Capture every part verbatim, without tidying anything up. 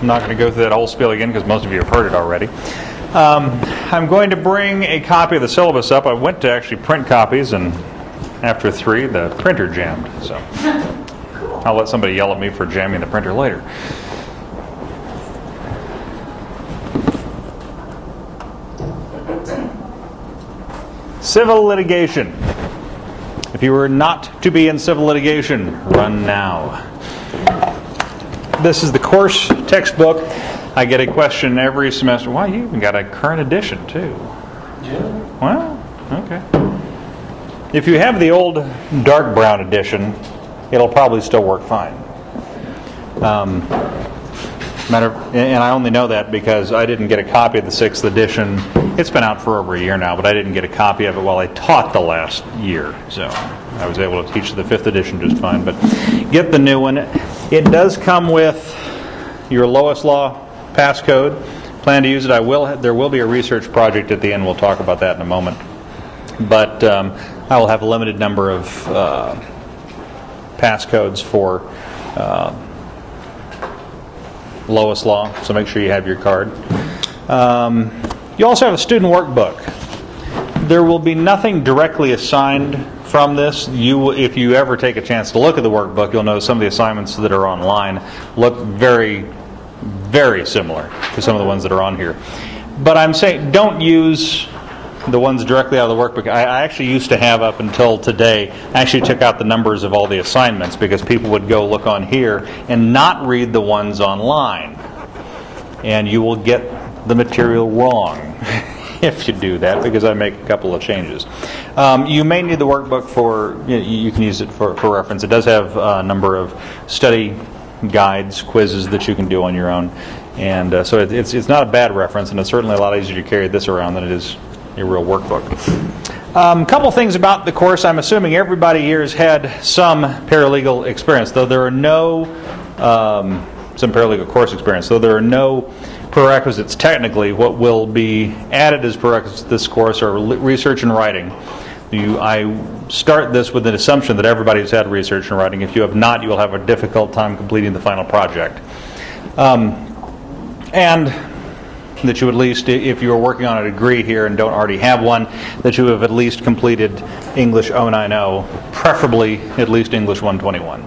I'm not going to go through that whole spiel again because most of you have heard it already. Um, I'm going to bring a copy of the syllabus up. I went to actually print copies, and after three, the printer jammed. So I'll let somebody yell at me for jamming the printer later. Civil litigation. If you were not to be in civil litigation, run now. This is the course textbook. I get a question every semester. Wow, you even got a current edition too. Yeah. Well, okay. If you have the old dark brown edition, it'll probably still work fine. Um, matter, and I only know that because I didn't get a copy of the sixth edition. It's been out for over a year now, but I didn't get a copy of it while I taught the last year. So I was able to teach the fifth edition just fine. But get the new one. It does come with your Lois Law passcode. Plan to use it. I will. There will be a research project at the end. We'll talk about that in a moment. But um, I will have a limited number of uh, passcodes for uh, Lois Law, so make sure you have your card. Um, you also have a student workbook. There will be nothing directly assigned from this. You, if you ever take a chance to look at the workbook, you'll know some of the assignments that are online look very, very similar to some of the ones that are on here. But I'm saying don't use the ones directly out of the workbook. I, I actually used to have up until today, I actually took out the numbers of all the assignments because people would go look on here and not read the ones online. And you will get the material wrong if you do that, because I make a couple of changes. Um, you may need the workbook for, you, know, you can use it for, for reference. It does have a number of study guides, quizzes that you can do on your own. And uh, so it, it's, it's not a bad reference, and it's certainly a lot easier to carry this around than it is a real workbook. A um, couple things about the course. I'm assuming everybody here has had some paralegal experience, though there are no, um, some paralegal course experience, though there are no prerequisites technically. What will be added as prerequisites to this course are research and writing. You, I start this with an assumption that everybody has had research and writing. If you have not, you will have a difficult time completing the final project. Um, and that you at least, if you are working on a degree here and don't already have one, that you have at least completed English oh nine oh, preferably at least English one twenty-one.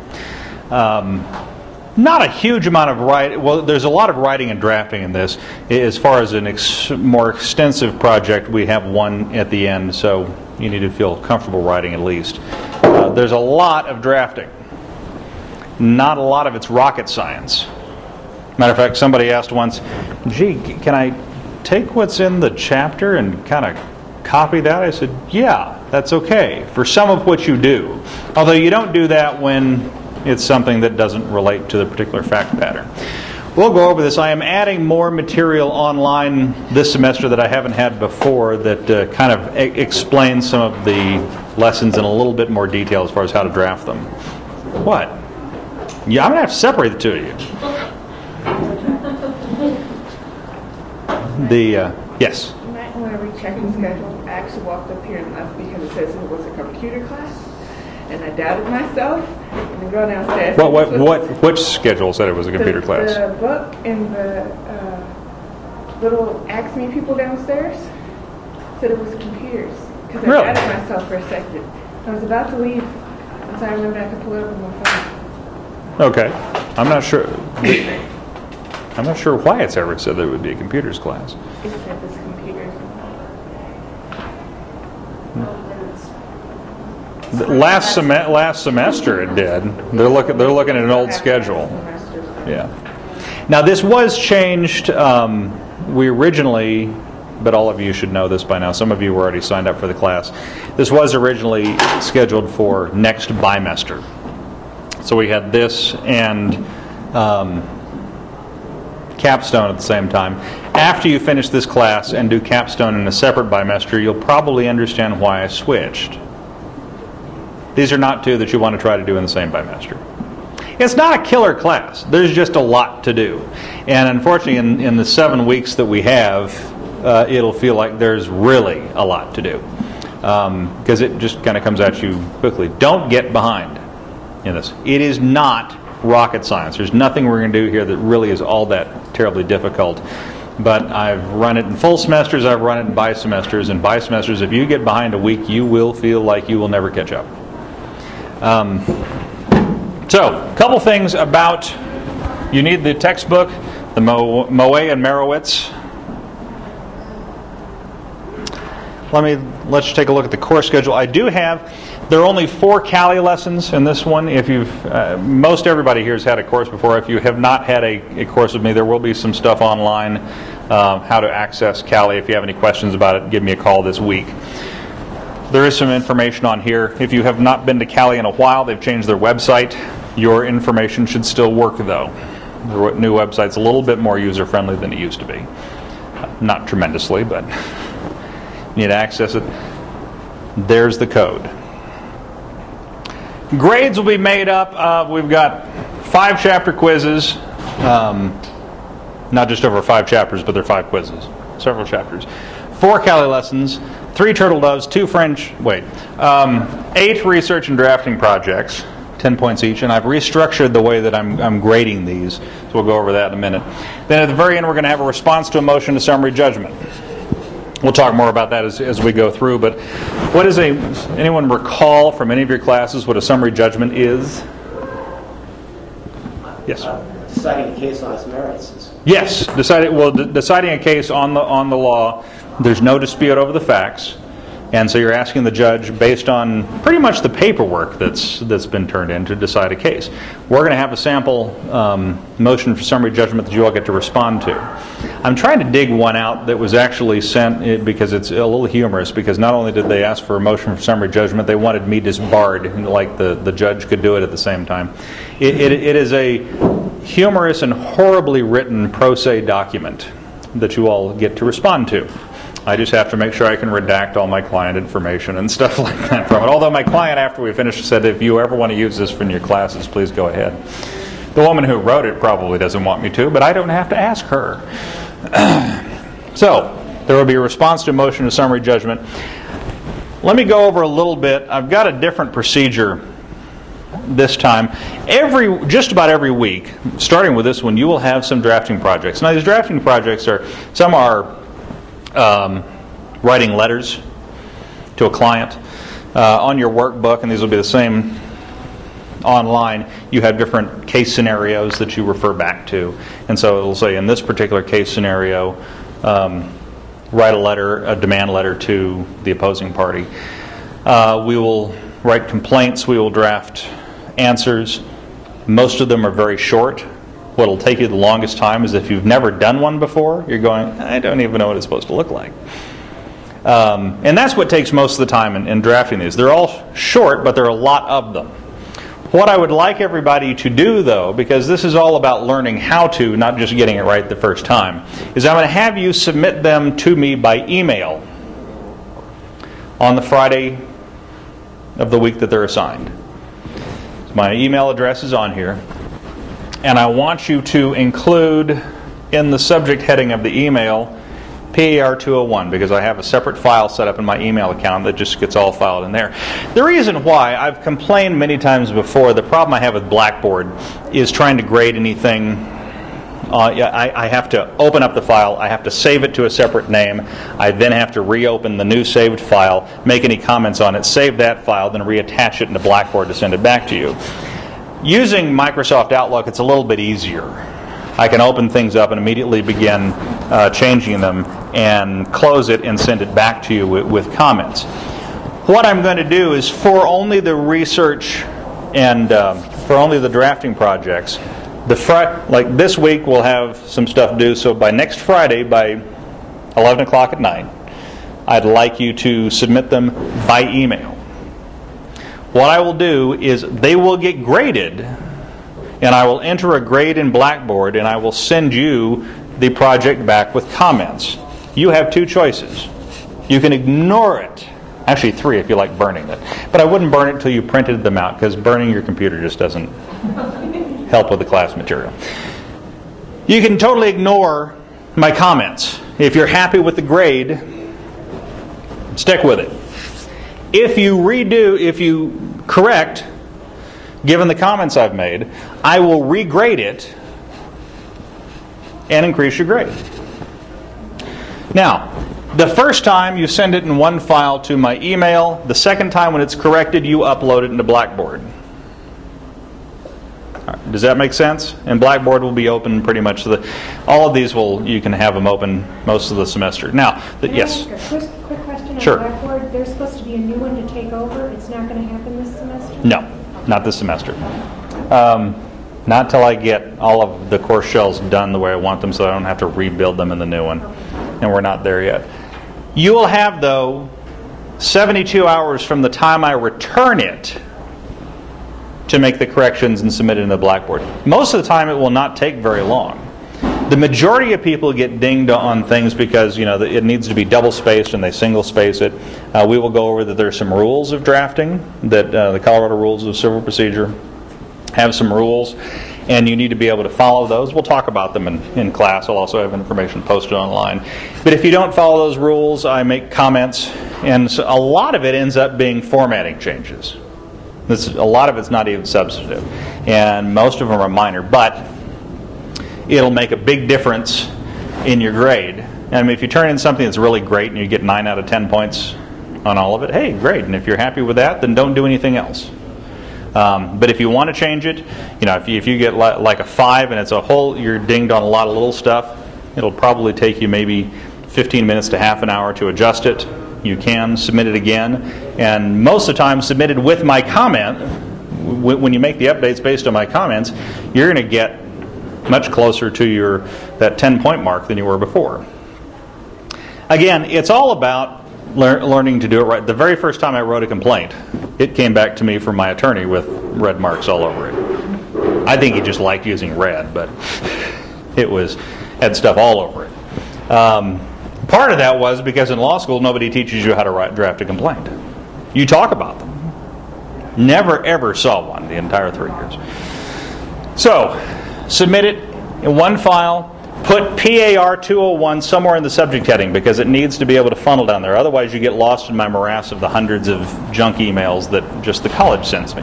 Um, not a huge amount of writing. Well, there's a lot of writing and drafting in this. As far as an ex- more extensive project, we have one at the end, so you need to feel comfortable writing at least. Uh, there's a lot of drafting. Not a lot of it's rocket science. Matter of fact, somebody asked once, gee, can I take what's in the chapter and kind of copy that? I said, yeah, that's okay, for some of what you do. Although you don't do that when it's something that doesn't relate to the particular fact pattern. We'll go over this. I am adding more material online this semester that I haven't had before that uh, kind of e- explains some of the lessons in a little bit more detail as far as how to draft them. What? Yeah, I'm going to have to separate the two of you. The, uh, yes? You might want to recheck the schedule. I actually walked up here and left because it says it was a computer class. And I doubted myself. And I go downstairs. What, what, what, which schedule said it was a computer the, class? The book and the uh, little Ask Me people downstairs said it was computers. Because I Really? doubted myself for a second. I was about to leave. And so I remembered I could pull it up on my phone. Okay. I'm not sure. I'm not sure why it's ever said there would be a computers class. It said this computers. The Last sem- last semester it did. They're looking. They're looking at an old schedule. Yeah. Now this was changed. Um, we originally, but all of you should know this by now. Some of you were already signed up for the class. This was originally scheduled for next bimester. So we had this and um, capstone at the same time. After you finish this class and do capstone in a separate bimester, you'll probably understand why I switched. These are not two that you want to try to do in the same bimester. It's not a killer class. There's just a lot to do. And unfortunately, in, in the seven weeks that we have, uh, it'll feel like there's really a lot to do. Because um, it just kind of comes at you quickly. Don't get behind in this. It is not rocket science. There's nothing we're going to do here that really is all that terribly difficult. But I've run it in full semesters, I've run it in bi-semesters. And bi-semesters, if you get behind a week, you will feel like you will never catch up. Um, so, a couple things about, you need the textbook, the Mo- Moe and Merowitz. Let me, let's take a look at the course schedule. I do have, there are only four Cali lessons in this one. If you've, uh, most everybody here has had a course before. If you have not had a, a course with me, there will be some stuff online, uh, how to access Cali. If you have any questions about it, give me a call this week. There is some information on here. If you have not been to Cali in a while, they've changed their website. Your information should still work, though. The new website's a little bit more user-friendly than it used to be. Not tremendously, but you need to access it. There's the code. Grades will be made up of, we've got five chapter quizzes, um, not just over five chapters, but they're five quizzes, several chapters. Four Cali lessons, three turtle doves, two French, wait, um, eight research and drafting projects, ten points each, and I've restructured the way that I'm, I'm grading these, so we'll go over that in a minute. Then at the very end, we're going to have a response to a motion to summary judgment. We'll talk more about that as, as we go through, but what is a, anyone recall from any of your classes what a summary judgment is? Yes? Uh, deciding a case on its merits. Yes, deciding, well, de- deciding a case on the on the law, there's no dispute over the facts, and so you're asking the judge based on pretty much the paperwork that's that's been turned in to decide a case. We're going to have a sample um, motion for summary judgment that you all get to respond to. I'm trying to dig one out that was actually sent because it's a little humorous, because not only did they ask for a motion for summary judgment, they wanted me disbarred, like the, the judge could do it at the same time. It, it, it is a humorous and horribly written pro se document that you all get to respond to. I just have to make sure I can redact all my client information and stuff like that from it. Although my client, after we finished, said, if you ever want to use this in your classes, please go ahead. The woman who wrote it probably doesn't want me to, but I don't have to ask her. So, there will be a response to a motion to summary judgment. Let me go over a little bit. I've got a different procedure this time. Every, just about every week, starting with this one, you will have some drafting projects. Now, these drafting projects are, some are um, writing letters to a client uh, on your workbook, and these will be the same online. You have different case scenarios that you refer back to. And so it'll say, in this particular case scenario, um, write a letter, a demand letter to the opposing party. Uh, we will write complaints. We will draft answers. Most of them are very short. What will take you the longest time is if you've never done one before, you're going, I don't even know what it's supposed to look like. Um, and that's what takes most of the time in, in drafting these. They're all short, but there are a lot of them. What I would like everybody to do, though, because this is all about learning how to, not just getting it right the first time, is I'm going to have you submit them to me by email on the Friday of the week that they're assigned. So my email address is on here, and I want you to include in the subject heading of the email P A R two oh one, because I have a separate file set up in my email account that just gets all filed in there. The reason why, I've complained many times before, the problem I have with Blackboard is trying to grade anything. Uh, I, I have to open up the file, I have to save it to a separate name, I then have to reopen the new saved file, make any comments on it, save that file, then reattach it into Blackboard to send it back to you. Using Microsoft Outlook, it's a little bit easier. I can open things up and immediately begin uh, changing them and close it and send it back to you with, with comments. What I'm going to do is, for only the research and uh, for only the drafting projects, the fr- like this week we'll have some stuff due, so by next Friday, by eleven o'clock at night, I'd like you to submit them by email. What I will do is they will get graded, and I will enter a grade in Blackboard, and I will send you the project back with comments. You have two choices. You can ignore it. Actually, three if you like burning it. But I wouldn't burn it until you printed them out, because burning your computer just doesn't help with the class material. You can totally ignore my comments. If you're happy with the grade, stick with it. If you redo, if you correct, given the comments I've made, I will regrade it and increase your grade. Now, the first time you send it in one file to my email. The second time when it's corrected, you upload it into Blackboard. Does that make sense? And Blackboard will be open pretty much. The, all of these will, you can have them open most of the semester. Now, the, Can yes? I ask a quick, quick question on Sure. Blackboard? There's supposed to be a new one to take over. It's not going to happen this semester? No, not this semester. Um, not till I get all of the course shells done the way I want them, so I don't have to rebuild them in the new one. And we're not there yet. You will have, though, seventy-two hours from the time I return it to make the corrections and submit it in the Blackboard. Most of the time it will not take very long. The majority of people get dinged on things because, you know, it needs to be double spaced and they single space it. Uh, we will go over that there are some rules of drafting, that uh, the Colorado Rules of Civil Procedure have some rules, and you need to be able to follow those. We'll talk about them in, in class. I'll also have information posted online. But if you don't follow those rules, I make comments, and so a lot of it ends up being formatting changes. This, a lot of it's not even substantive, and most of them are minor, but it'll make a big difference in your grade. I mean, if you turn in something that's really great and you get nine out of ten points on all of it, hey, great. And if you're happy with that, then don't do anything else. Um, but if you want to change it, you know, if you, if you get li- like a five and it's a whole, you're dinged on a lot of little stuff, it'll probably take you maybe fifteen minutes to half an hour to adjust it. You can submit it again, and most of the time submitted with my comment. W- when you make the updates based on my comments, you're going to get much closer to your that ten point mark than you were before. Again, it's all about lear- learning to do it right. The very first time I wrote a complaint, it came back to me from my attorney with red marks all over it. I think he just liked using red, but it was had stuff all over it. Um, part of that was because in law school nobody teaches you how to write, draft a complaint. You talk about them. Never ever saw one the entire three years. So, submit it in one file. Put P A R two oh one somewhere in the subject heading because it needs to be able to funnel down there. Otherwise you get lost in my morass of the hundreds of junk emails that just the college sends me.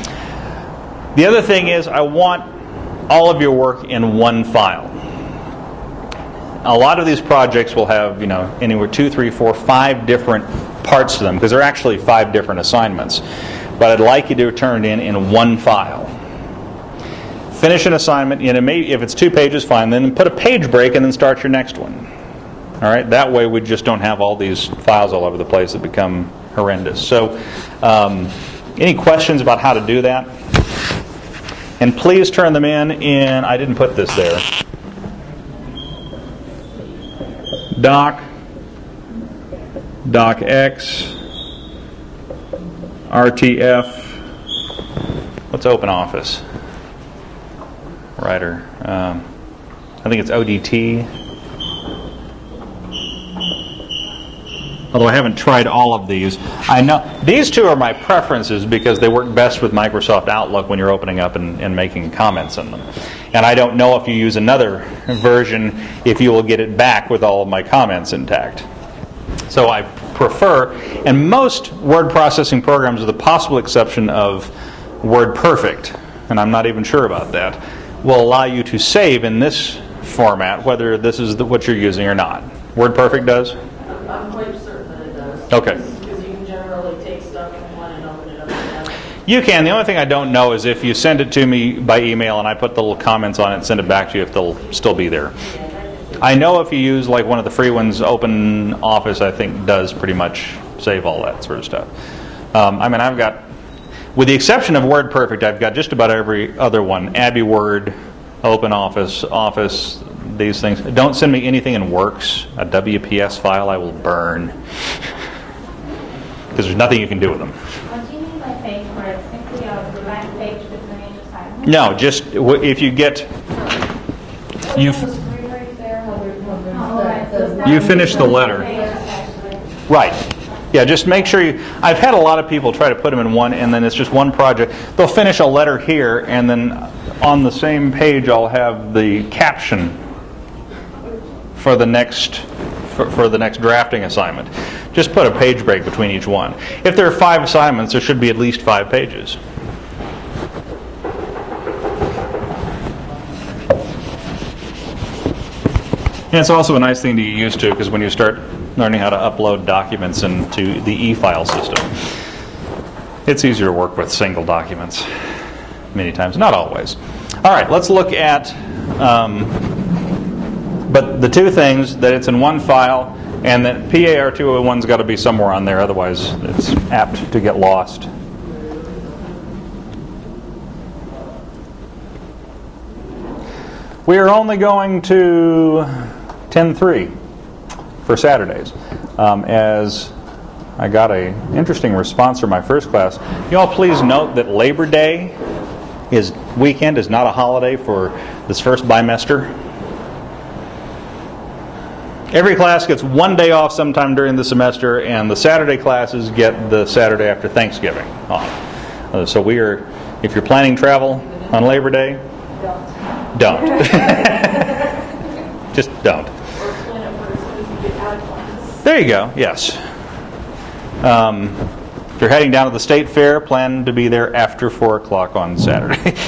The other thing is I want all of your work in one file. A lot of these projects will have, you know, anywhere two, three, four, five different parts to them because they're actually five different assignments. But I'd like you to turn it in in one file. Finish an assignment, you know, maybe if it's two pages, fine. Then put a page break and then start your next one. All right, that way we just don't have all these files all over the place that become horrendous. So, um, any questions about how to do that? And please turn them in. In I didn't put this there. Doc, DocX, R T F. What's Open Office? Writer. Um, I think it's O D T. Although I haven't tried all of these. I know these two are my preferences because they work best with Microsoft Outlook when you're opening up and, and making comments in them. And I don't know if you use another version if you will get it back with all of my comments intact. So I prefer, and most word processing programs with the possible exception of WordPerfect, and I'm not even sure about that, will allow you to save in this format, whether this is the, what you're using or not. WordPerfect does? I'm quite certain that it does. Okay. Because you can generally take stuff from one and open it up again. You can. The only thing I don't know is if you send it to me by email and I put the little comments on it and send it back to you, if they'll still be there. I know if you use like one of the free ones, Open Office, I think does pretty much save all that sort of stuff. Um, I mean, I've got, with the exception of WordPerfect, I've got just about every other one. Abby Word, Open Office, Office, these things. Don't send me anything in Works. A W P S file I will burn. Because there's nothing you can do with them. What do you mean by page where it's simply a blank page with no each assignment? No, just w- if you get... You You finish the letter. Right. Yeah, just make sure you... I've had a lot of people try to put them in one, and then it's just one project. They'll finish a letter here, and then on the same page I'll have the caption for the next for, for the next drafting assignment. Just put a page break between each one. If there are five assignments, there should be at least five pages. And it's also a nice thing to get used to, because when you start learning how to upload documents into the e-file system, it's easier to work with single documents many times. Not always. All right, let's look at, um, but the two things, that it's in one file, and that P A R two oh one's got to be somewhere on there, otherwise it's apt to get lost. We are only going to ten three for Saturdays. Um, as I got an interesting response from my first class, you all please note that Labor Day is weekend is not a holiday for this first bimester. Every class gets one day off sometime during the semester, and the Saturday classes get the Saturday after Thanksgiving off. Uh, so we are, if you're planning travel on Labor Day, don't. Don't. Just don't. There you go, yes. Um, if you're heading down to the State Fair, plan to be there after four o'clock on Saturday.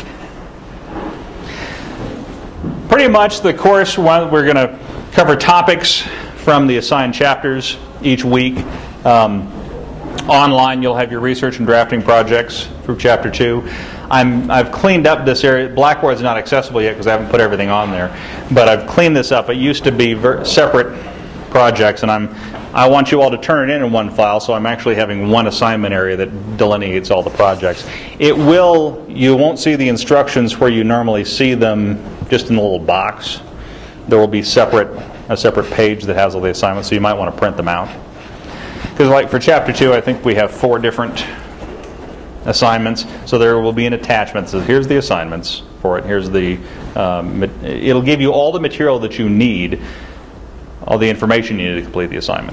Pretty much the course, we're going to cover topics from the assigned chapters each week. Um, online, you'll have your research and drafting projects through Chapter two. I'm, I've cleaned up this area. Blackboard's not accessible yet because I haven't put everything on there. But I've cleaned this up. It used to be ver- separate projects, and I'm I want you all to turn it in in one file, so I'm actually having one assignment area that delineates all the projects. It will, you won't see the instructions where you normally see them just in the little box. There will be separate a separate page that has all the assignments, so you might want to print them out. Because like for Chapter two, I think we have four different assignments, so there will be an attachment. So here's the assignments for it. Here's the, um, it'll give you all the material that you need, all the information you need to complete the assignment.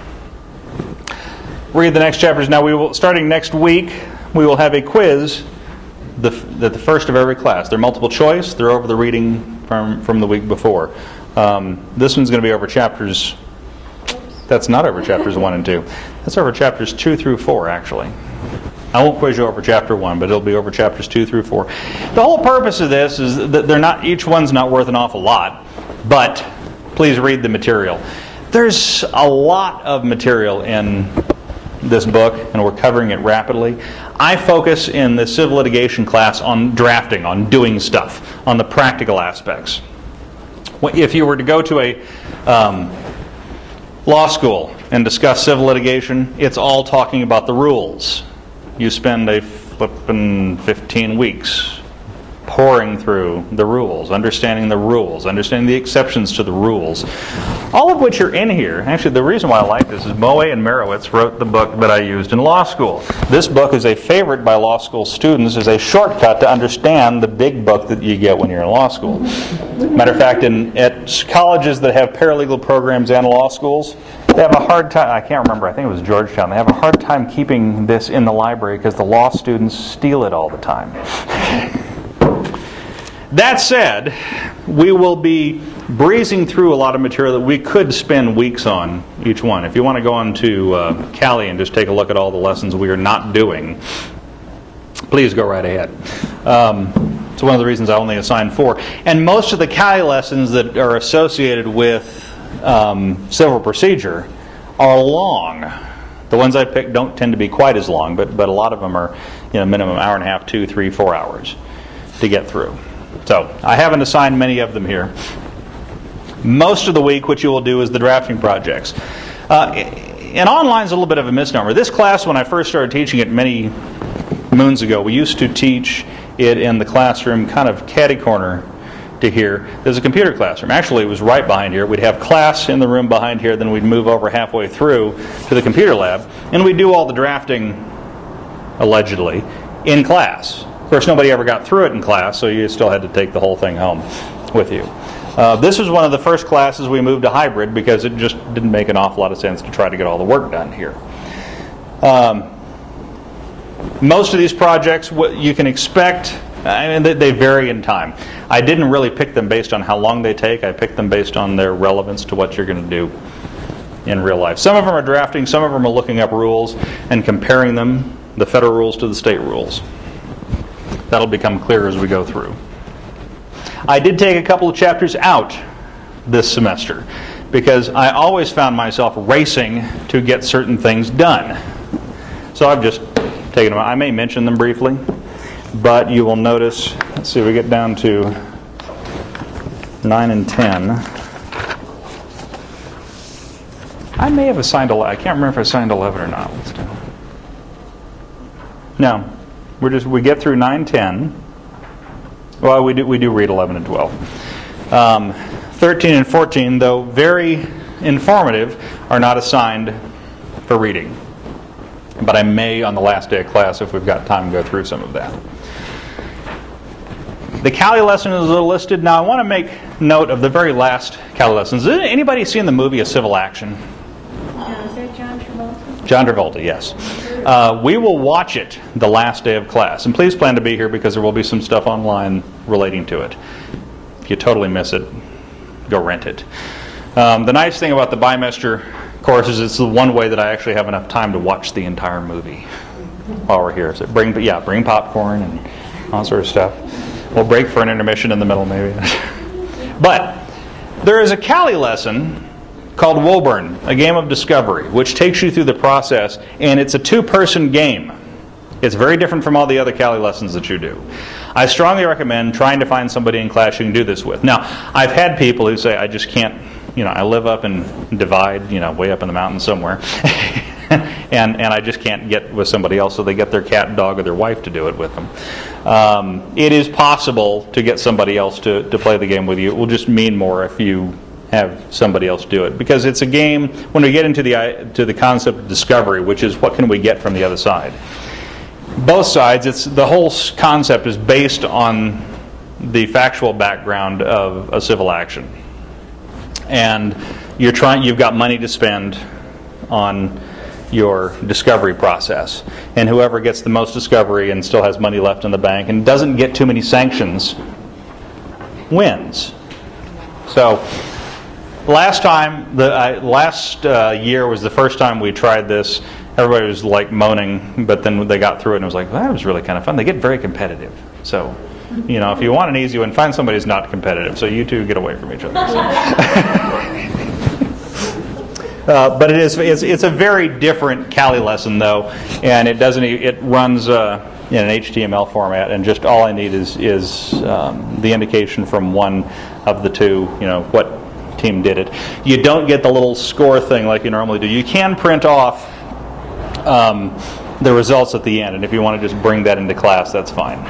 Read the next chapters. Now, we will, starting next week, we will have a quiz the, the, the first of every class. They're multiple choice. They're over the reading from, from the week before. Um, this one's going to be over chapters, that's not over chapters one and two. That's over chapters two through four, actually. I won't quiz you over chapter one, but it'll be over chapters two through four. The whole purpose of this is that they're not, each one's not worth an awful lot, but please read the material. There's a lot of material in this book, and we're covering it rapidly. I focus in the civil litigation class on drafting, on doing stuff, on the practical aspects. If you were to go to a um, law school and discuss civil litigation, it's all talking about the rules. You spend a flippin' fifteen weeks pouring through the rules, understanding the rules, understanding the exceptions to the rules, all of which are in here. Actually, the reason why I like this is Moe and Merowitz wrote the book that I used in law school. This book is a favorite by law school students, is a shortcut to understand the big book that you get when you're in law school. Matter of fact, in at colleges that have paralegal programs and law schools, they have a hard time, I can't remember, I think it was Georgetown, they have a hard time keeping this in the library because the law students steal it all the time. That said, we will be breezing through a lot of material that we could spend weeks on each one. If you want to go on to uh, Cali and just take a look at all the lessons we are not doing, please go right ahead. Um, it's one of the reasons I only assigned four. And most of the Cali lessons that are associated with um, civil procedure are long. The ones I picked don't tend to be quite as long, but, but a lot of them are, you know, minimum hour and a half, two, three, four hours to get through. So I haven't assigned many of them here. Most of the week, what you will do is the drafting projects. Uh, and online is a little bit of a misnomer. This class, when I first started teaching it many moons ago, we used to teach it in the classroom kind of catty corner to here. There's a computer classroom. Actually, it was right behind here. We'd have class in the room behind here, then we'd move over halfway through to the computer lab, and we'd do all the drafting, allegedly, in class. Of course, nobody ever got through it in class, so you still had to take the whole thing home with you. Uh, this was one of the first classes we moved to hybrid because it just didn't make an awful lot of sense to try to get all the work done here. Um, most of these projects, what you can expect, I mean, they vary in time. I didn't really pick them based on how long they take. I picked them based on their relevance to what you're going to do in real life. Some of them are drafting, some of them are looking up rules and comparing them, the federal rules to the state rules. That'll become clear as we go through. I did take a couple of chapters out this semester, because I always found myself racing to get certain things done. So I've just taken them. I may mention them briefly, but you will notice, let's see, we get down to nine and ten. I may have assigned eleven. I can't remember if I assigned eleven or not. Let's do. No, we're just we get through nine, ten. Well, we do we do read eleven and twelve. Um, thirteen and fourteen, though very informative, are not assigned for reading. But I may, on the last day of class, if we've got time, go through some of that. The Cali lesson is listed. Now, I want to make note of the very last Cali lessons. Has anybody seen the movie A Civil Action? Now, is that John Travolta? John Travolta, yes. Uh, we will watch it the last day of class. And please plan to be here because there will be some stuff online relating to it. If you totally miss it, go rent it. Um, the nice thing about the bimester course is it's the one way that I actually have enough time to watch the entire movie while we're here. So bring, yeah, bring popcorn and all sort of stuff. We'll break for an intermission in the middle, maybe. But there is a Cali lesson called Woburn, a game of discovery, which takes you through the process, and it's a two-person game. It's very different from all the other Cali lessons that you do. I strongly recommend trying to find somebody in class you can do this with. Now, I've had people who say, I just can't, you know, I live up in Divide, you know, way up in the mountains somewhere, and, and I just can't get with somebody else, so they get their cat, dog, or their wife to do it with them. Um, it is possible to get somebody else to, to play the game with you. It will just mean more if you have somebody else do it, because it's a game, when we get into the to the concept of discovery, which is what can we get from the other side. Both sides, it's the whole concept is based on the factual background of a civil action, and you're trying. You've got money to spend on your discovery process, and whoever gets the most discovery and still has money left in the bank and doesn't get too many sanctions wins. So. Last time, the uh, last uh, year was the first time we tried this. Everybody was like moaning, but then they got through it and it was like, well, that was really kind of fun. They get very competitive. So, you know, if you want an easy one, find somebody who's not competitive. So you two get away from each other. uh, but it is it's, it's a very different Cali lesson though, and it doesn't it runs uh, in an H T M L format, and just all I need is is um, the indication from one of the two. You know what team did it. You don't get the little score thing like you normally do. You can print off um, the results at the end, and if you want to just bring that into class, that's fine.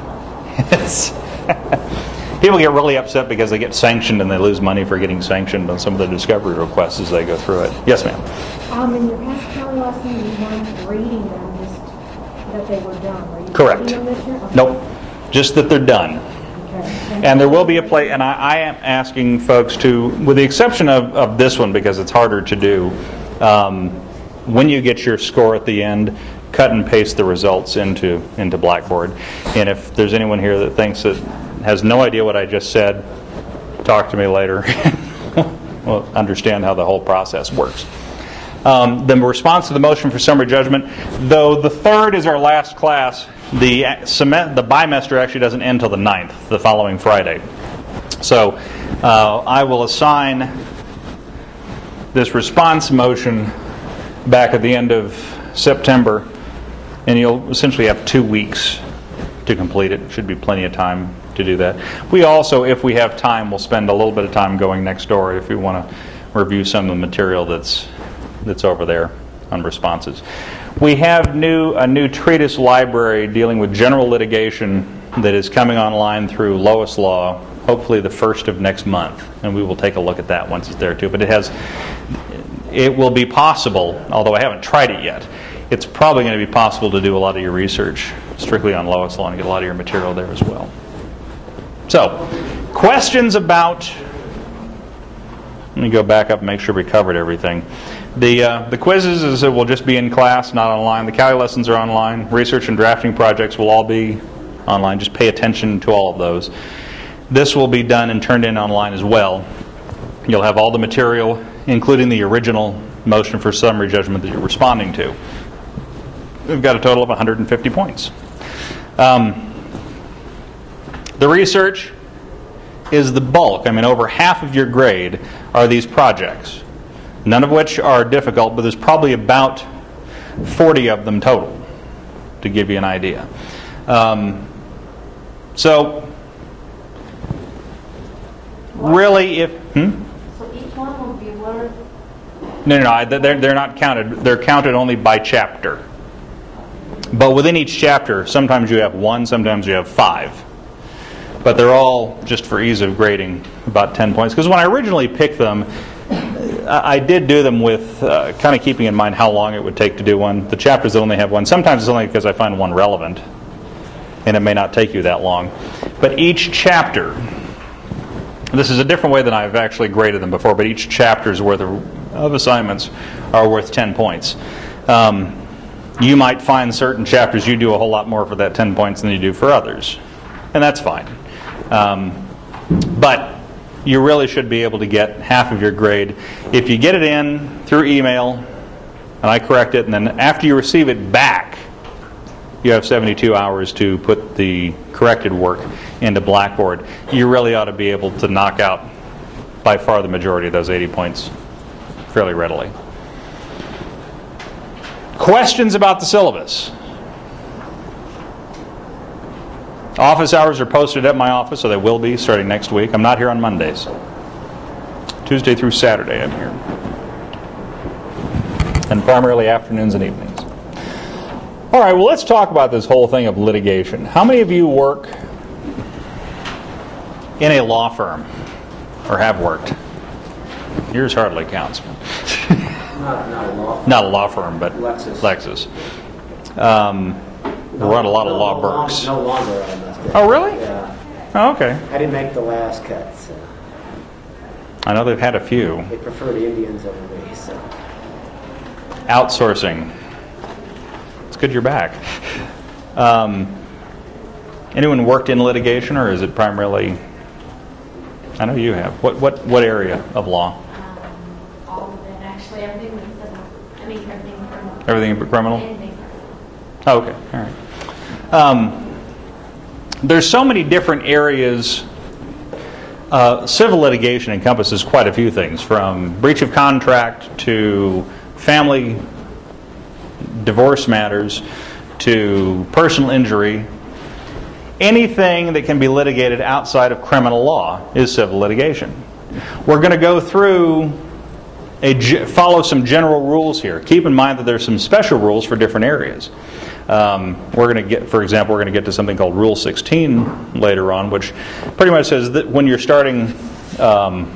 People get really upset because they get sanctioned and they lose money for getting sanctioned on some of the discovery requests as they go through it. Yes, ma'am? Um, in your past Cali lesson, you weren't reading them, just that they were done. Were you Correct. reading them this year? Okay. Nope. Just that they're done. And there will be a play, and I, I am asking folks to, with the exception of, of this one because it's harder to do, um, when you get your score at the end, cut and paste the results into into Blackboard. And if there's anyone here that thinks that has no idea what I just said, talk to me later. We'll understand how the whole process works. Um, the response to the motion for summary judgment, though the third is our last class, the the bimester actually doesn't end until the ninth, the following Friday. So uh, I will assign this response motion back at the end of September, and you'll essentially have two weeks to complete it. Should be plenty of time to do that. We also, if we have time, will spend a little bit of time going next door if we want to review some of the material that's that's over there on responses. We have new a new treatise library dealing with general litigation that is coming online through Lois Law, hopefully the first of next month, and we will take a look at that once it's there too. But it has, it will be possible, although I haven't tried it yet, it's probably going to be possible to do a lot of your research strictly on Lois Law and get a lot of your material there as well. So, questions about, let me go back up and make sure we covered everything. The uh, the quizzes is it will just be in class, not online. The Cali lessons are online. Research and drafting projects will all be online. Just pay attention to all of those. This will be done and turned in online as well. You'll have all the material, including the original motion for summary judgment that you're responding to. We've got a total of one hundred fifty points. Um, the research is the bulk. I mean, over half of your grade are these projects, none of which are difficult, but there's probably about forty of them total, to give you an idea. Um, so, really, if... Hmm? So each one will be worth... No, no, no, they're, they're not counted. They're counted only by chapter. But within each chapter, sometimes you have one, sometimes you have five. But they're all, just for ease of grading, about ten points. Because when I originally picked them, I did do them with uh, kind of keeping in mind how long it would take to do one. The chapters only have one. Sometimes it's only because I find one relevant, and it may not take you that long. But each chapter, this is a different way than I've actually graded them before, but each chapter's worth of, of assignments are worth ten points. Um, you might find certain chapters you do a whole lot more for that ten points than you do for others. And that's fine. Um, but you really should be able to get half of your grade. If you get it in through email, and I correct it, and then after you receive it back, you have seventy-two hours to put the corrected work into Blackboard, you really ought to be able to knock out by far the majority of those eighty points fairly readily. Questions about the syllabus? Office hours are posted at my office, so they will be starting next week. I'm not here on Mondays. Tuesday through Saturday I'm here. And primarily afternoons and evenings. All right, well, let's talk about this whole thing of litigation. How many of you work in a law firm or have worked? Yours hardly counts. Not, not a law. Not a law firm, but Lexis. Lexis. Um, we run a lot of no, law no burks. Long, no longer on this. Oh, really? Yeah. Oh, okay. I didn't make the last cut, so I know they've had a few. they prefer the Indians over me. So Outsourcing. It's good you're back. Um, anyone worked in litigation, or is it primarily? I know you have. What what what area of law? Um, all of it, actually, everything that's, uh, I mean, everything criminal. Everything but criminal? Anything. Oh, okay. All right. Um, there's so many different areas. Uh, civil litigation encompasses quite a few things, from breach of contract to family divorce matters to personal injury. Anything that can be litigated outside of criminal law is civil litigation. We're going to go through a follow some general rules here. Keep in mind that there's some special rules for different areas. Um, we're going to get, for example, we're going to get to something called Rule sixteen later on, which pretty much says that when you're starting um,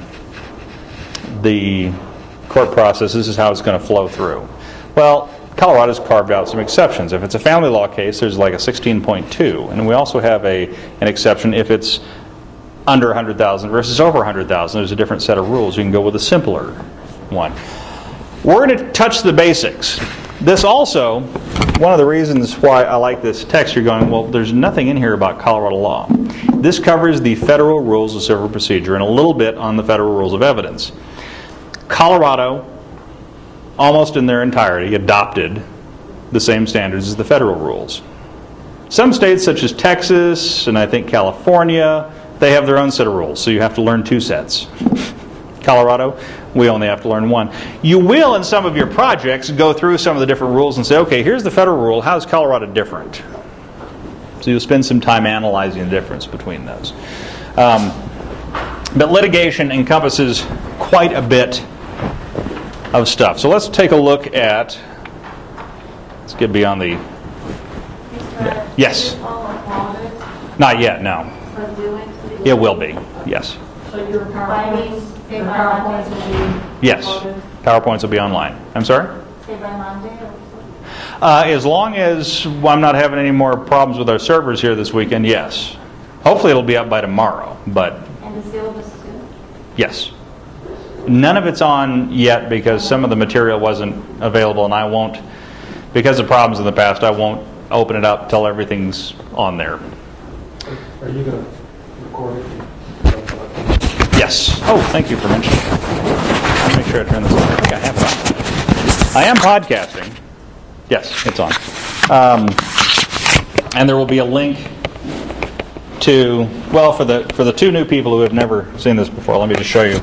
the court process, this is how it's going to flow through. Well, Colorado's carved out some exceptions. If it's a family law case, there's like a sixteen point two, and we also have a an exception if it's under one hundred thousand versus over one hundred thousand. There's a different set of rules. You can go with a simpler one. We're going to touch the basics. This also, one of the reasons why I like this text, you're going, well, there's nothing in here about Colorado law. This covers the federal rules of civil procedure and a little bit on the federal rules of evidence. Colorado, almost in their entirety, adopted the same standards as the federal rules. Some states, such as Texas and I think California, they have their own set of rules, so you have to learn two sets. Colorado, we only have to learn one. You will, in some of your projects, go through some of the different rules and say, okay, here's the federal rule. How is Colorado different? So you'll spend some time analyzing the difference between those. Um, but litigation encompasses quite a bit of stuff. So let's take a look at, let's get beyond the, yes. Not yet, no. It will be, yes. So your PowerPoints, your PowerPoints will be Yes, uploaded? PowerPoints will be online. I'm sorry? Say by Monday or Uh, as long as I'm not having any more problems with our servers here this weekend, yes. Hopefully it'll be up by tomorrow, but and the syllabus too? yes. None of it's on yet because some of the material wasn't available, and I won't, because of problems in the past, I won't open it up till everything's on there. Are you going to record it? Yes. Oh, thank you for mentioning that. Let me make sure I turn this on. I think I have it on. I am podcasting. Yes, it's on. Um, and there will be a link to, well, for the for the two new people who have never seen this before, let me just show you.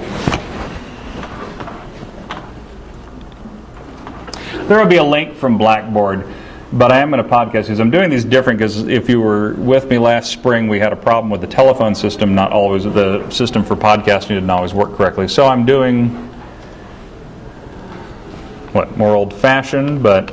There will be a link from Blackboard, but I am going to podcast these. I'm doing these different because if you were with me last spring, we had a problem with the telephone system. Not always, the system for podcasting didn't always work correctly. So I'm doing, what, more old-fashioned, but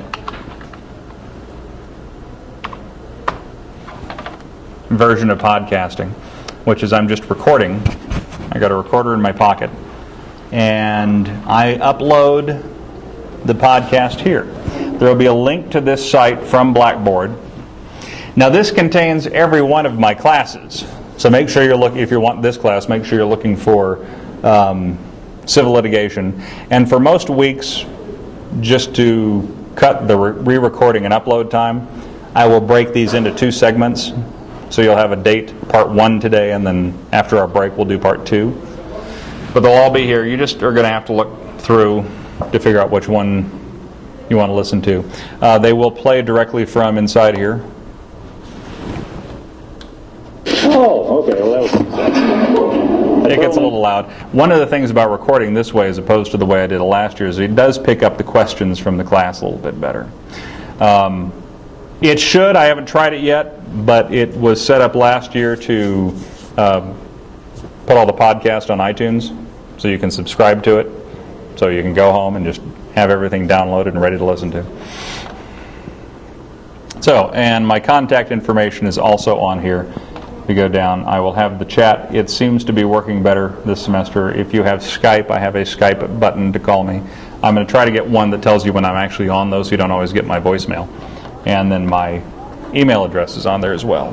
version of podcasting, which is I'm just recording. I got a recorder in my pocket, and I upload the podcast here. There will be a link to this site from Blackboard. Now this contains every one of my classes, so make sure you're looking, if you want this class, make sure you're looking for um, civil litigation. And for most weeks, just to cut the re-recording and upload time, I will break these into two segments. So you'll have a date, part one today, and then after our break we'll do part two. But they'll all be here. You just are going to have to look through to figure out which one you want to listen to. Uh, they will play directly from inside here. Oh, okay. Well, that was It gets a little loud. One of the things about recording this way as opposed to the way I did it last year is it does pick up the questions from the class a little bit better. Um, it should. I haven't tried it yet, but it was set up last year to um, put all the podcasts on iTunes so you can subscribe to it. So you can go home and just have everything downloaded and ready to listen to. So, and my contact information is also on here. If you go down, I will have the chat. It seems to be working better this semester. If you have Skype, I have a Skype button to call me. I'm going to try to get one that tells you when I'm actually on, though, so you don't always get my voicemail. And then my email address is on there as well.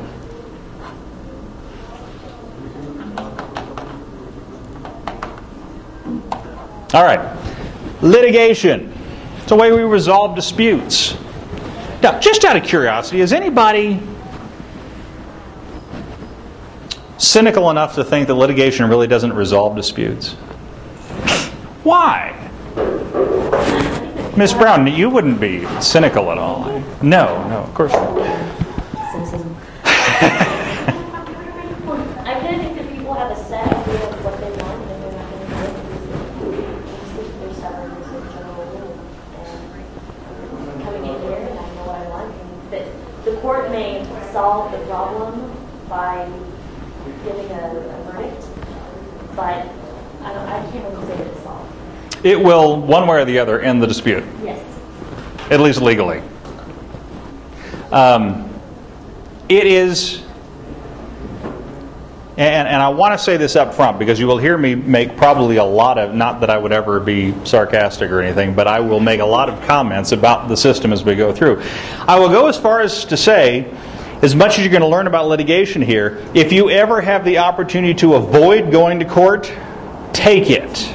All right, litigation. It's a way we resolve disputes. Now, just out of curiosity, is anybody cynical enough to think that litigation really doesn't resolve disputes? Why? Miss Brown, you wouldn't be cynical at all. No, no, of course not. Cynicism. I kind of think that people have a set idea of what they want, and they're not going to do it. Obviously, there's several rules of general rule, and coming in here, and I know what I want. And that the court may solve the problem by giving a, a verdict, but I, don't, I can't really say that it's solved. It will, one way or the other, end the dispute. Yes. At least legally. Um, it is, and, and I want to say this up front because you will hear me make probably a lot of, not that I would ever be sarcastic or anything, but I will make a lot of comments about the system as we go through. I will go as far as to say, as much as you're going to learn about litigation here, if you ever have the opportunity to avoid going to court, take it.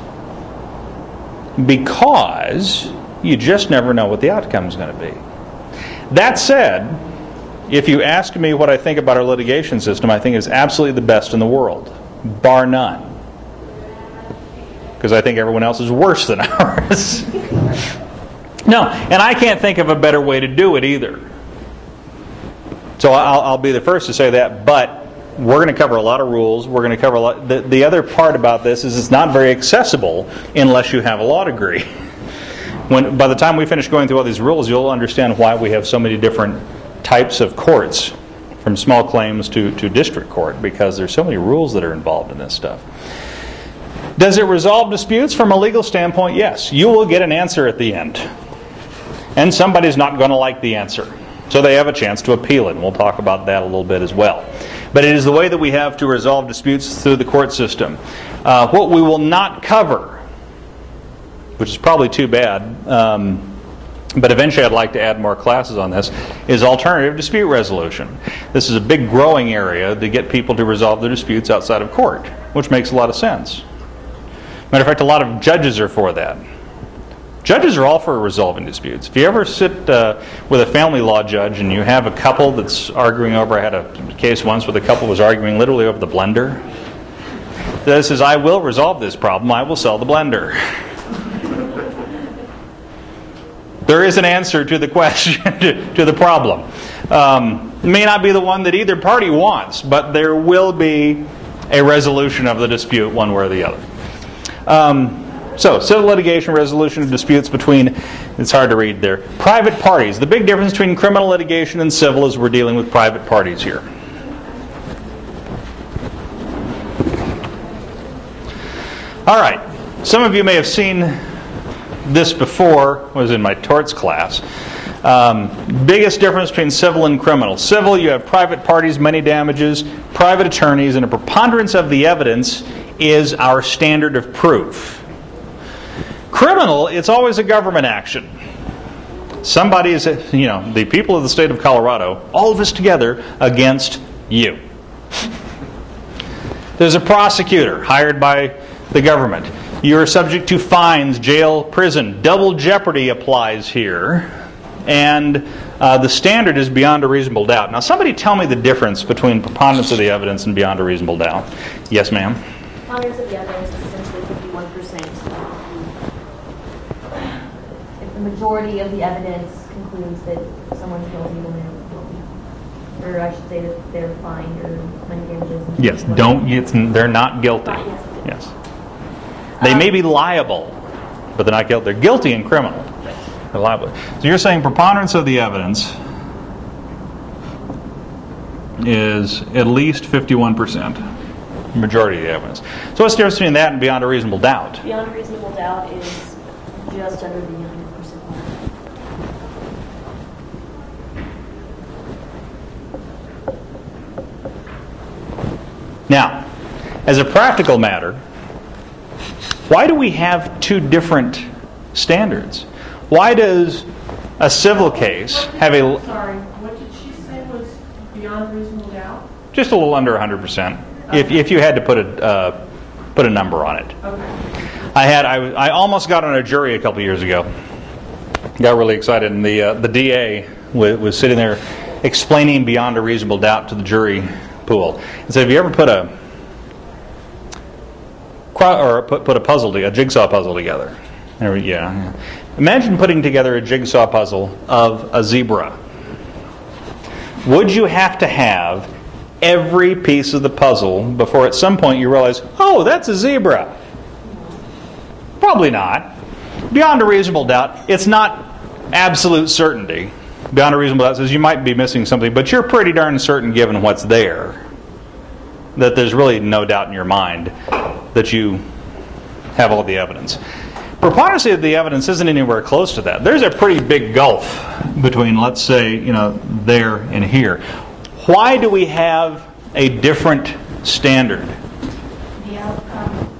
Because you just never know what the outcome is going to be. That said, if you ask me what I think about our litigation system, I think it's absolutely the best in the world, bar none. Because I think everyone else is worse than ours. No, and I can't think of a better way to do it either. So I'll, I'll be the first to say that, but we're going to cover a lot of rules. We're going to cover a lot. The, the other part about this is it's not very accessible unless you have a law degree. When by the time we finish going through all these rules, you'll understand why we have so many different types of courts, from small claims to, to district court, because there's so many rules that are involved in this stuff. Does it resolve disputes? From a legal standpoint, yes. You will get an answer at the end. And somebody's not going to like the answer. So they have a chance to appeal it, and we'll talk about that a little bit as well. But it is the way that we have to resolve disputes through the court system. Uh, what we will not cover, which is probably too bad, um, but eventually I'd like to add more classes on this, is alternative dispute resolution. This is a big growing area to get people to resolve their disputes outside of court, which makes a lot of sense. Matter of fact, a lot of judges are for that. Judges are all for resolving disputes. If you ever sit uh, with a family law judge and you have a couple that's arguing over, I had a case once where the couple was arguing literally over the blender. That says, I will resolve this problem, I will sell the blender. There is an answer to the question, to, to the problem. Um, may not be the one that either party wants, but there will be a resolution of the dispute one way or the other. Um, so, civil litigation, resolution of disputes between, it's hard to read there, private parties. The big difference between criminal litigation and civil is we're dealing with private parties here. All right. Some of you may have seen this before. I was in my torts class. Um, biggest difference between civil and criminal. Civil, you have private parties, money damages, private attorneys, and a preponderance of the evidence is our standard of proof. Criminal, it's always a government action. Somebody is, you know, the people of the state of Colorado, all of us together against you. There's a prosecutor hired by the government. You're subject to fines, jail, prison. Double jeopardy applies here. And uh, the standard is beyond a reasonable doubt. Now, somebody tell me the difference between preponderance of the evidence and beyond a reasonable doubt. Yes, ma'am? Preponderance of the evidence is essentially fifty-one percent. If the majority of the evidence concludes that someone's guilty, then they're guilty. Or I should say that they're fined or money damages. Yes, don't. It's, they're not guilty. Yes. They may be liable, but they're not guilty. They're guilty in criminal. They're liable. So you're saying preponderance of the evidence is at least fifty-one percent. Majority of the evidence. So what's the difference between that and beyond a reasonable doubt? Beyond a reasonable doubt is just under the one hundred percent mark. Now, as a practical matter, why do we have two different standards? Why does a civil case have a... Sorry, what did she say was beyond reasonable doubt? Just a little under one hundred percent. If if you had to put a uh, put a number on it. Okay. I had I, I almost got on a jury a couple years ago. Got really excited, and the uh, the D A was, was sitting there explaining beyond a reasonable doubt to the jury pool. And said, "Have you ever put a or put put a puzzle, a jigsaw puzzle together?" There we, yeah, yeah. Imagine putting together a jigsaw puzzle of a zebra. Would you have to have every piece of the puzzle before at some point you realize, oh, that's a zebra? Probably not. Beyond a reasonable doubt, it's not absolute certainty. Beyond a reasonable doubt says you might be missing something, but you're pretty darn certain given what's there that there's really no doubt in your mind that you have all the evidence. Preponderance of the evidence isn't anywhere close to that. There's a pretty big gulf between, let's say, you know, there and here. Why do we have a different standard? The outcome.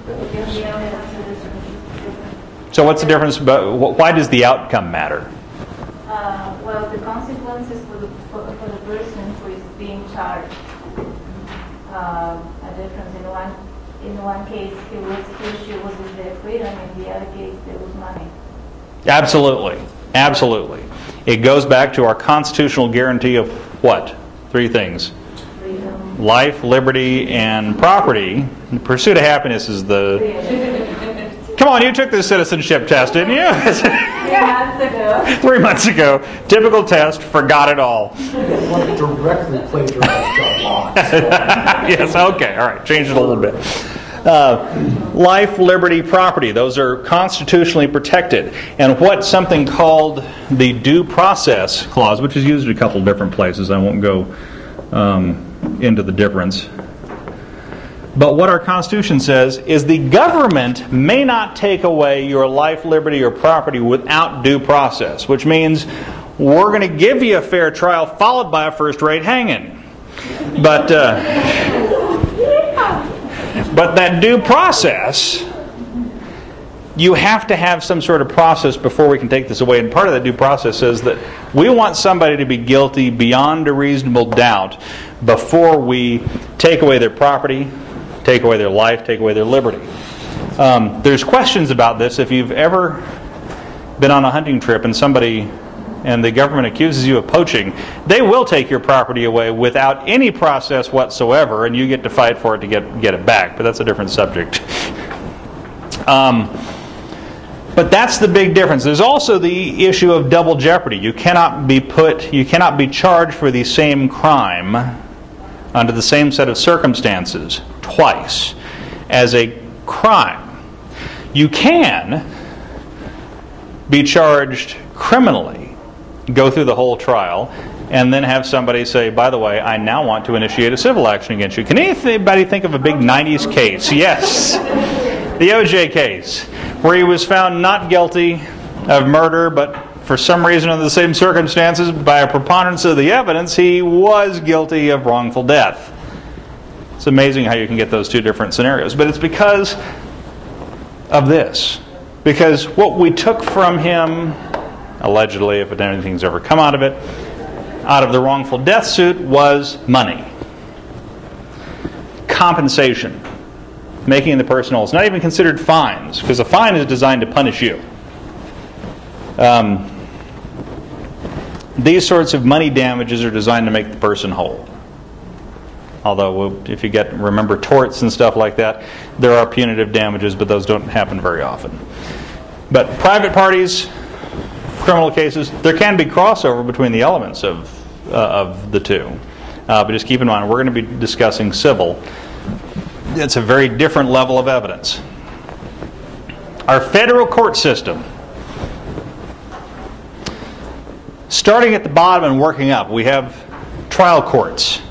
So what's the difference? About, why does the outcome matter? Uh, well, the consequences for the, for, for the person who is being charged uh, are different. In one, in one case, he was he or she was in their freedom. In the other case, there was money. Absolutely, absolutely. It goes back to our constitutional guarantee of what? Three things: Freedom. Life, liberty, and property. The pursuit of happiness is the. Come on, you took this citizenship test, didn't you? Three months ago. Three months ago. Typical test, forgot it all. What directly plagiarized John Locke. Yes, okay, all right, change it a little bit. Uh, life, liberty, property, those are constitutionally protected. And what something called the Due Process Clause, which is used in a couple different places, I won't go um, into the difference. But what our Constitution says is the government may not take away your life, liberty, or property without due process, which means we're going to give you a fair trial followed by a first-rate hanging. But uh, but that due process, you have to have some sort of process before we can take this away. And part of that due process is that we want somebody to be guilty beyond a reasonable doubt before we take away their property, take away their life, take away their liberty. Um, there's questions about this. If you've ever been on a hunting trip and somebody and the government accuses you of poaching, they will take your property away without any process whatsoever, and you get to fight for it to get get it back. But that's a different subject. Um, But that's the big difference. There's also the issue of double jeopardy. You cannot be put, you cannot be charged for the same crime under the same set of circumstances twice as a crime. You can be charged criminally, go through the whole trial, and then have somebody say, by the way, I now want to initiate a civil action against you. Can anybody think of a big nineties case? Yes. The O J case, where he was found not guilty of murder, but for some reason under the same circumstances, by a preponderance of the evidence, he was guilty of wrongful death. It's amazing how you can get those two different scenarios. But it's because of this. Because what we took from him, allegedly, if anything's ever come out of it, out of the wrongful death suit was money. Compensation. Making the person whole. It's not even considered fines, because a fine is designed to punish you. Um, these sorts of money damages are designed to make the person whole. Although, if you get remember torts and stuff like that, there are punitive damages, but those don't happen very often. But private parties, criminal cases, there can be crossover between the elements of uh, of the two. Uh, but just keep in mind, we're going to be discussing civil. It's a very different level of evidence. Our federal court system, starting at the bottom and working up, we have trial courts.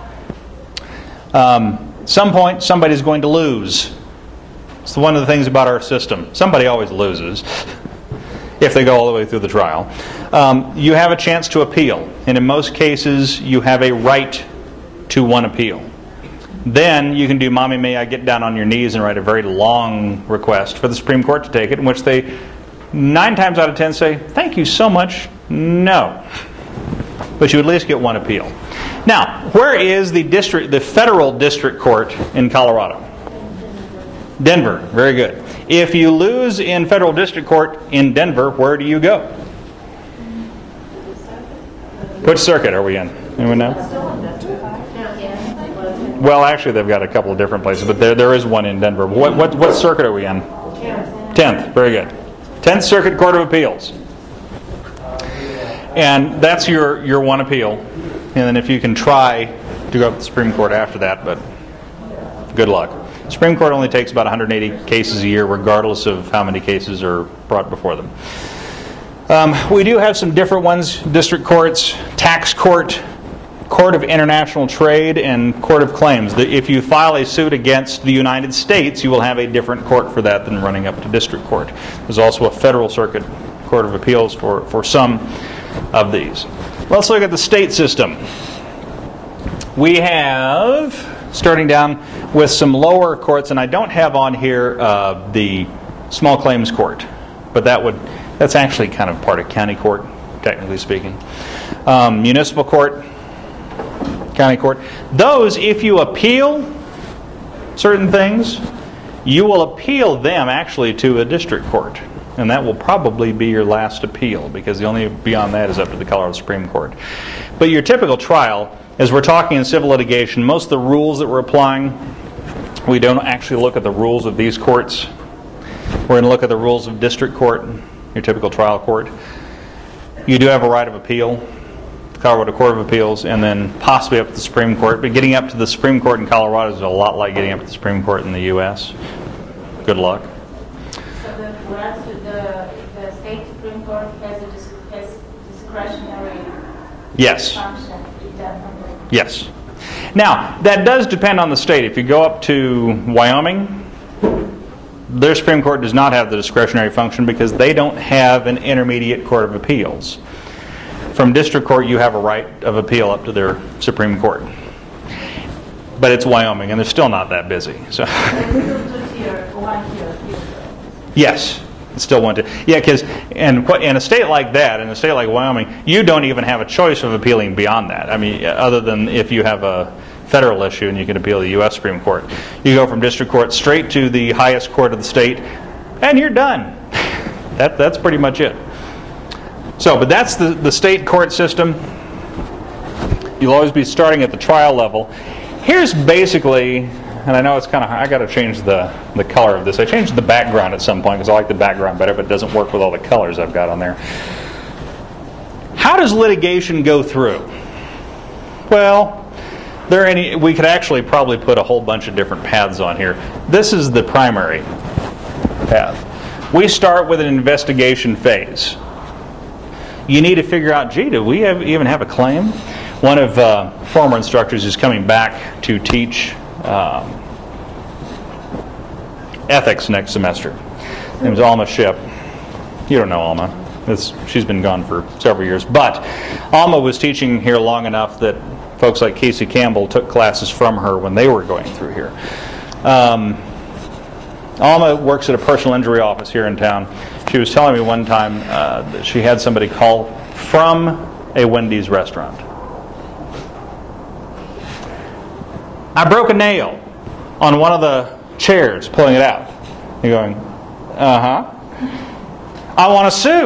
Um, at some point, somebody's going to lose. It's one of the things about our system. Somebody always loses if they go all the way through the trial. Um, you have a chance to appeal, and in most cases, you have a right to one appeal. Then you can do, mommy, may I get down on your knees and write a very long request for the Supreme Court to take it, in which they, nine times out of ten, say, thank you so much, no. But you at least get one appeal. Now, where is the district, the federal district court in Colorado? Denver. Very good. If you lose in federal district court in Denver, where do you go? Which circuit are we in? Anyone know? Well, actually, they've got a couple of different places, but there there is one in Denver. What what what circuit are we in? Tenth. Very good. Tenth Circuit Court of Appeals. And that's your, your one appeal. And then if you can try to go to the Supreme Court after that, but good luck. The Supreme Court only takes about one hundred eighty cases a year, regardless of how many cases are brought before them. Um, we do have some different ones. District courts, tax court, Court of International Trade, and Court of Claims. If you file a suit against the United States, you will have a different court for that than running up to district court. There's also a Federal Circuit Court of Appeals for, for some of these. Let's look at the state system. We have, starting down with some lower courts, and I don't have on here uh, the small claims court, but that would that's actually kind of part of county court, technically speaking. Um, municipal court, county court. Those, if you appeal certain things, you will appeal them actually to a district court. And that will probably be your last appeal, because the only beyond that is up to the Colorado Supreme Court. But your typical trial, as we're talking in civil litigation, most of the rules that we're applying, we don't actually look at the rules of these courts. We're going to look at the rules of district court, your typical trial court. You do have a right of appeal, the Colorado Court of Appeals, and then possibly up to the Supreme Court. But getting up to the Supreme Court in Colorado is a lot like getting up to the Supreme Court in the U S Good luck. So the, the, the state Supreme Court has a dis, has discretionary Yes. function. Definitely. Yes. Now, that does depend on the state. If you go up to Wyoming, their Supreme Court does not have the discretionary function because they don't have an intermediate court of appeals. From district court, you have a right of appeal up to their Supreme Court. But it's Wyoming, and they're still not that busy. So. Yes. Still want to, yeah, because and in a state like that, in a state like Wyoming, you don't even have a choice of appealing beyond that. I mean, other than if you have a federal issue and you can appeal the U S Supreme Court, you go from district court straight to the highest court of the state, and you're done. That that's pretty much it. So, but that's the the state court system. You'll always be starting at the trial level. Here's basically and I know it's kind of, I got to change the, the color of this. I changed the background at some point because I like the background better, but it doesn't work with all the colors I've got on there. How does litigation go through? Well, there are any, we could actually probably put a whole bunch of different paths on here. This is the primary path. We start with an investigation phase. You need to figure out, gee, do we have, even have a claim? One of uh, former instructors is coming back to teach um, ethics next semester. Her name is Alma Ship. You don't know Alma. It's, she's been gone for several years. But Alma was teaching here long enough that folks like Casey Campbell took classes from her when they were going through here. Um, Alma works at a personal injury office here in town. She was telling me one time uh, that she had somebody call from a Wendy's restaurant. I broke a nail on one of the chairs, pulling it out. You're going, uh-huh. I want to sue.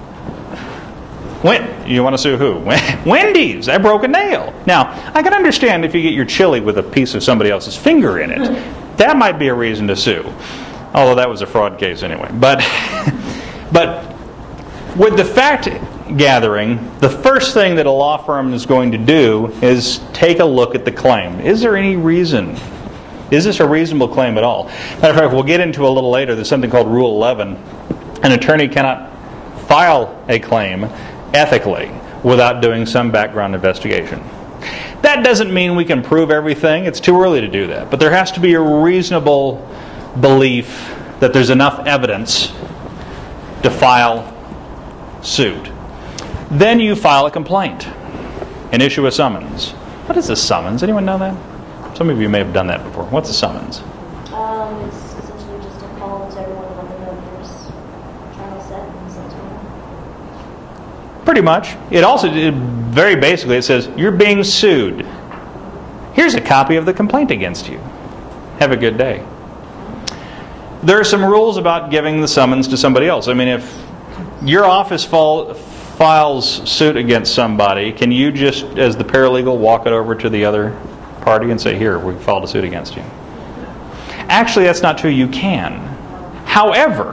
When, you want to sue who? Wendy's. I broke a nail. Now, I can understand if you get your chili with a piece of somebody else's finger in it. That might be a reason to sue. Although that was a fraud case anyway. But, but with the fact gathering, the first thing that a law firm is going to do is take a look at the claim. Is there any reason? Is this a reasonable claim at all? Matter of fact, we'll get into a little later. There's something called Rule eleven. An attorney cannot file a claim ethically without doing some background investigation. That doesn't mean we can prove everything. It's too early to do that. But there has to be a reasonable belief that there's enough evidence to file suit. Then you file a complaint and issue a summons. What is a summons? Anyone know that? Some of you may have done that before. What's a summons? Um, it's essentially just a call to everyone to let them know there's trial set and such. Pretty much. It also, it, very basically, it says, you're being sued. Here's a copy of the complaint against you. Have a good day. There are some rules about giving the summons to somebody else. I mean, if your office fall, files suit against somebody, can you just, as the paralegal, walk it over to the other party and say, here, we filed a suit against you? Actually, that's not true. You can. However,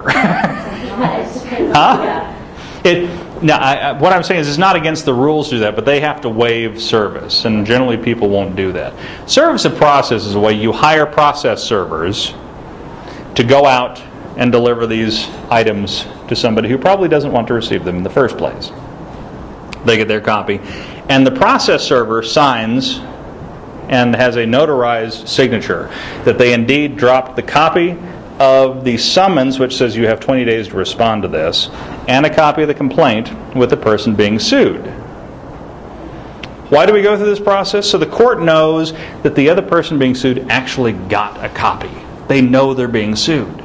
huh? It, now, I, what I'm saying is it's not against the rules to do that, but they have to waive service, and generally people won't do that. Service of process is a way you hire process servers to go out and deliver these items to somebody who probably doesn't want to receive them in the first place. They get their copy, and the process server signs and has a notarized signature that they indeed dropped the copy of the summons, which says you have twenty days to respond to this, and a copy of the complaint with the person being sued. Why do we go through this process? So the court knows that the other person being sued actually got a copy. They know they're being sued.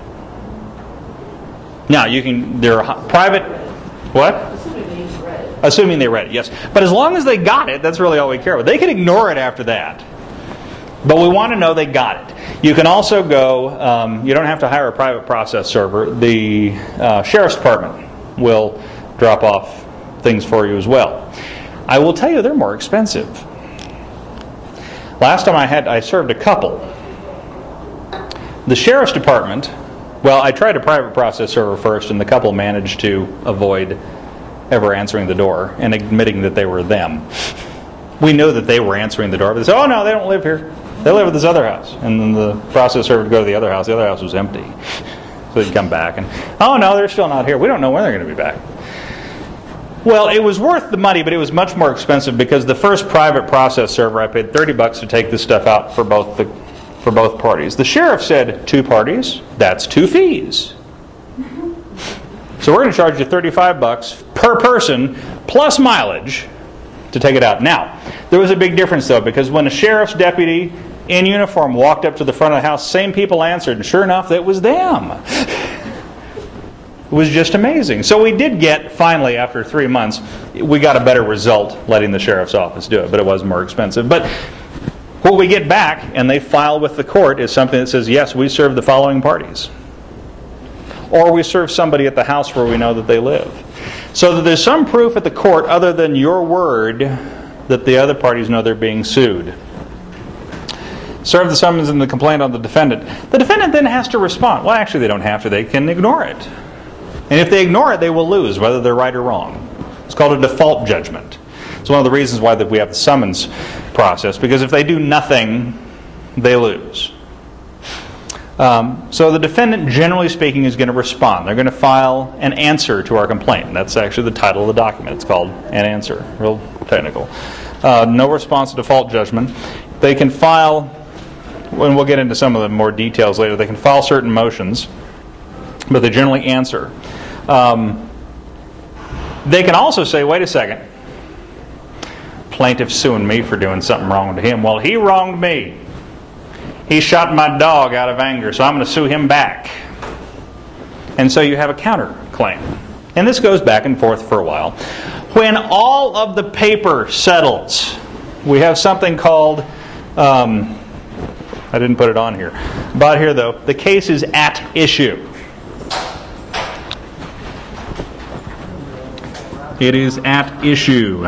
Now, you can, there are private, what? Assuming they read it. Assuming they read it, yes. But as long as they got it, that's really all we care about. They can ignore it after that. But we want to know they got it. You can also go, um, you don't have to hire a private process server. The uh, Sheriff's Department will drop off things for you as well. I will tell you they're more expensive. Last time I had, I served a couple. The Sheriff's Department, well, I tried a private process server first, and the couple managed to avoid ever answering the door and admitting that they were them. We knew that they were answering the door, but they said, oh no, they don't live here. They live at this other house. And then the process server would go to the other house. The other house was empty. So they'd come back and, oh no, they're still not here. We don't know when they're going to be back. Well, it was worth the money, but it was much more expensive because the first private process server, I paid thirty bucks to take this stuff out for both the for both parties. The sheriff said, two parties, that's two fees. So we're going to charge you thirty-five bucks per person plus mileage to take it out. Now, there was a big difference though, because when a sheriff's deputy in uniform walked up to the front of the house, same people answered, and sure enough, it was them. It was just amazing. So we did get, finally, after three months, we got a better result letting the sheriff's office do it, but it was more expensive. But what we get back, and they file with the court, is something that says, yes, we serve the following parties. Or we serve somebody at the house where we know that they live. So that there's some proof at the court other than your word that the other parties know they're being sued. serve the summons and the complaint on the defendant. The defendant then has to respond. Well, actually, they don't have to. They can ignore it. And if they ignore it, they will lose, whether they're right or wrong. It's called a default judgment. It's one of the reasons why that we have the summons process, because if they do nothing, they lose. Um, so the defendant, generally speaking, is going to respond. They're going to file an answer to our complaint. And that's actually the title of the document. It's called an answer. Real technical. Uh, no response to default judgment. They can file, and we'll get into some of the more details later, they can file certain motions, but they generally answer. Um, they can also say, wait a second, plaintiff suing me for doing something wrong to him. Well, he wronged me. He shot my dog out of anger, so I'm going to sue him back. And so you have a counterclaim. And this goes back and forth for a while. When all of the paper settles, we have something called, um, I didn't put it on here, but here though, the case is at issue. It is at issue.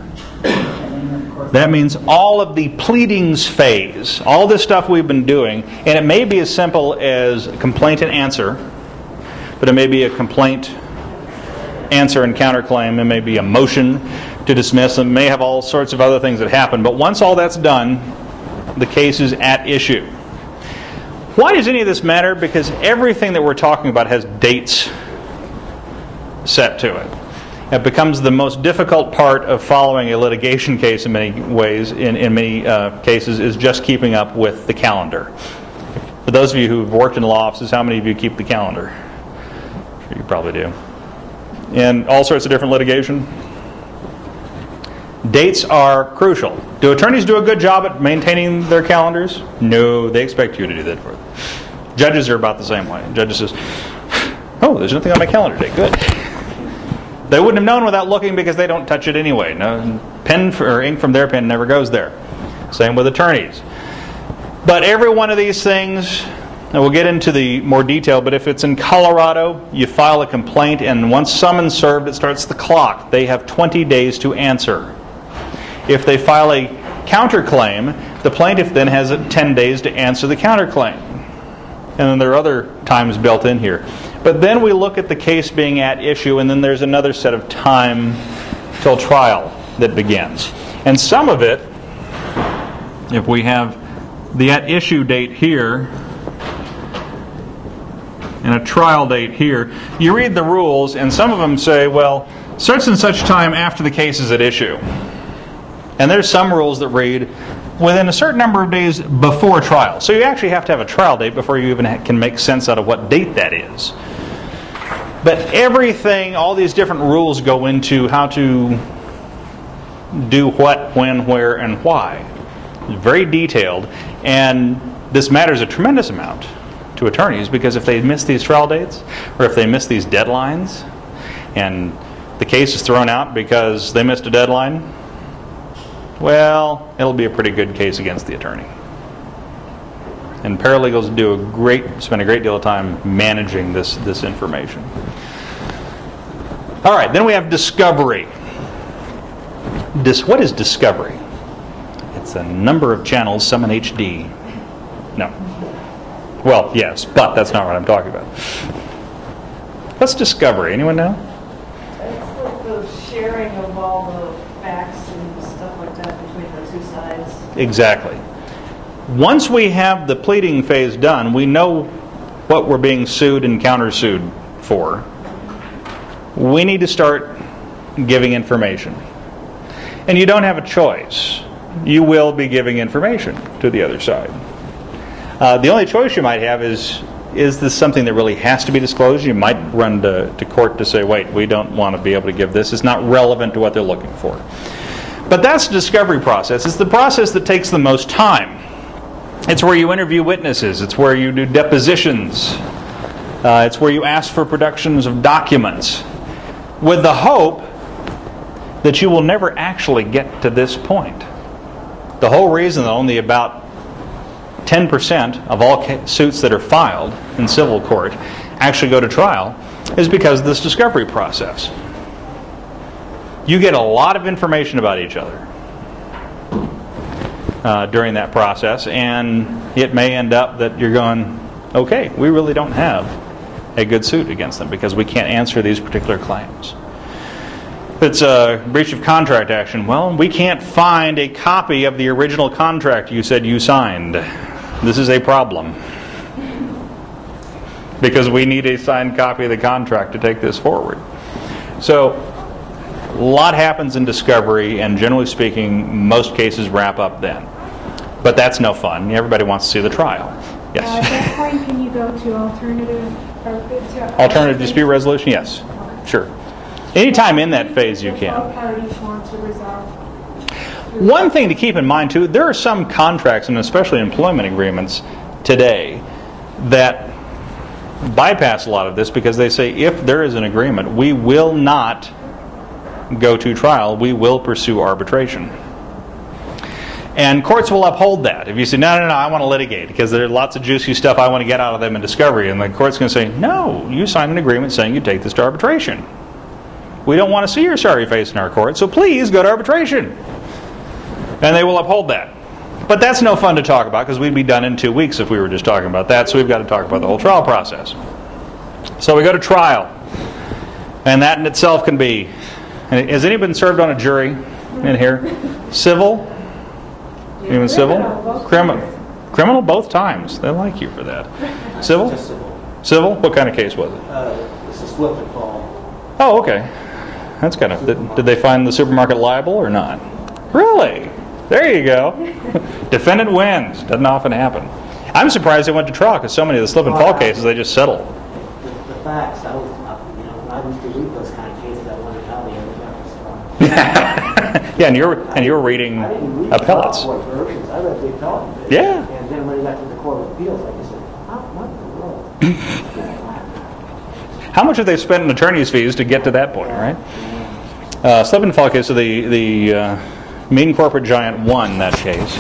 That means all of the pleadings phase, all this stuff we've been doing, and it may be as simple as complaint and answer, but it may be a complaint, answer, and counterclaim. It may be a motion to dismiss. It may have all sorts of other things that happen. But once all that's done, the case is at issue. Why does any of this matter? Because everything that we're talking about has dates set to it. It becomes the most difficult part of following a litigation case in many ways, in, in many uh, cases, is just keeping up with the calendar. For those of you who have worked in law offices, how many of you keep the calendar? You probably do. And all sorts of different litigation. Dates are crucial. Do attorneys do a good job at maintaining their calendars? No, they expect you to do that for them. Judges are about the same way. Judges says, oh, there's nothing on my calendar today. Good. They wouldn't have known without looking because they don't touch it anyway. No, pen for, or ink from their pen never goes there. Same with attorneys. But every one of these things, and we'll get into the more detail, but if it's in Colorado, you file a complaint, and once summons served, it starts the clock. They have twenty days to answer. If they file a counterclaim, the plaintiff then has ten days to answer the counterclaim. And then there are other times built in here. But then we look at the case being at issue, and then there's another set of time till trial that begins. And some of it, if we have the at issue date here and a trial date here, you read the rules, and some of them say, well, such and such time after the case is at issue. And there's some rules that read within a certain number of days before trial. So you actually have to have a trial date before you even can make sense out of what date that is. But everything, all these different rules go into how to do what, when, where, and why. It's very detailed, and this matters a tremendous amount to attorneys, because if they miss these trial dates, or if they miss these deadlines, and the case is thrown out because they missed a deadline, well, it'll be a pretty good case against the attorney. And paralegals do a great, spend a great deal of time managing this, this information. All right, then we have discovery. Dis, what is discovery? It's a number of channels, some in H D. No. Well, yes, but that's not what I'm talking about. What's discovery? Anyone know? It's like the sharing of all the facts and stuff like that between the two sides. Exactly. Once we have the pleading phase done, we know what we're being sued and countersued for. We need to start giving information. And you don't have a choice. You will be giving information to the other side. Uh, the only choice you might have is, is this something that really has to be disclosed? You might run to, to court to say, wait, we don't want to be able to give this. It's not relevant to what they're looking for. But that's the discovery process. It's the process that takes the most time. It's where you interview witnesses. It's where you do depositions. Uh, it's where you ask for productions of documents, with the hope that you will never actually get to this point. The whole reason that only about ten percent of all ca- suits that are filed in civil court actually go to trial is because of this discovery process. You get a lot of information about each other. uh, during that process, and it may end up that you're going, okay, we really don't have a good suit against them because we can't answer these particular claims. If it's a breach of contract action, well, we can't find a copy of the original contract you said you signed. This is a problem. Because we need a signed copy of the contract to take this forward. So, a lot happens in discovery, and generally speaking, most cases wrap up then. But that's no fun. Everybody wants to see the trial. Yes? Uh, at that point, can you go to alternative... Or, to Alternative dispute resolution? Yes. Sure. Anytime in that phase you can. Both parties want to resolve. One thing to keep in mind, too, there are some contracts, and especially employment agreements today, that bypass a lot of this because they say if there is an agreement, we will not go to trial, we will pursue arbitration. And courts will uphold that. If you say, no, no, no, I want to litigate because there's lots of juicy stuff I want to get out of them in discovery, and the court's going to say, no, you signed an agreement saying you take this to arbitration. We don't want to see your sorry face in our court, so please go to arbitration. And they will uphold that. But that's no fun to talk about because we'd be done in two weeks if we were just talking about that, so we've got to talk about the whole trial process. So we go to trial. And that in itself can be... Has anyone been served on a jury in here? Civil? Even civil? Criminal. Criminal both times. They like you for that. Civil? Just civil. Civil? What kind of case was it? Uh, this is slip and fall. Oh, okay. That's kind of... Did, did they find the supermarket liable or not? Really? There you go. Defendant wins. Doesn't often happen. I'm surprised they went to trial because so many of the slip and fall cases they just settle. The, the facts, I was, you know, when I used to read those kind of cases, I wondered how they ever got this far. Yeah, and you were and you were reading I didn't read appellates. the court versions. I read the appellate version. Yeah. And then when it got to the Court of Appeals, I just said, how, what in the world? How much have they spent in attorney's fees to get to that point, right? Uh, slip and fall case, so the the uh, mean corporate giant won that case.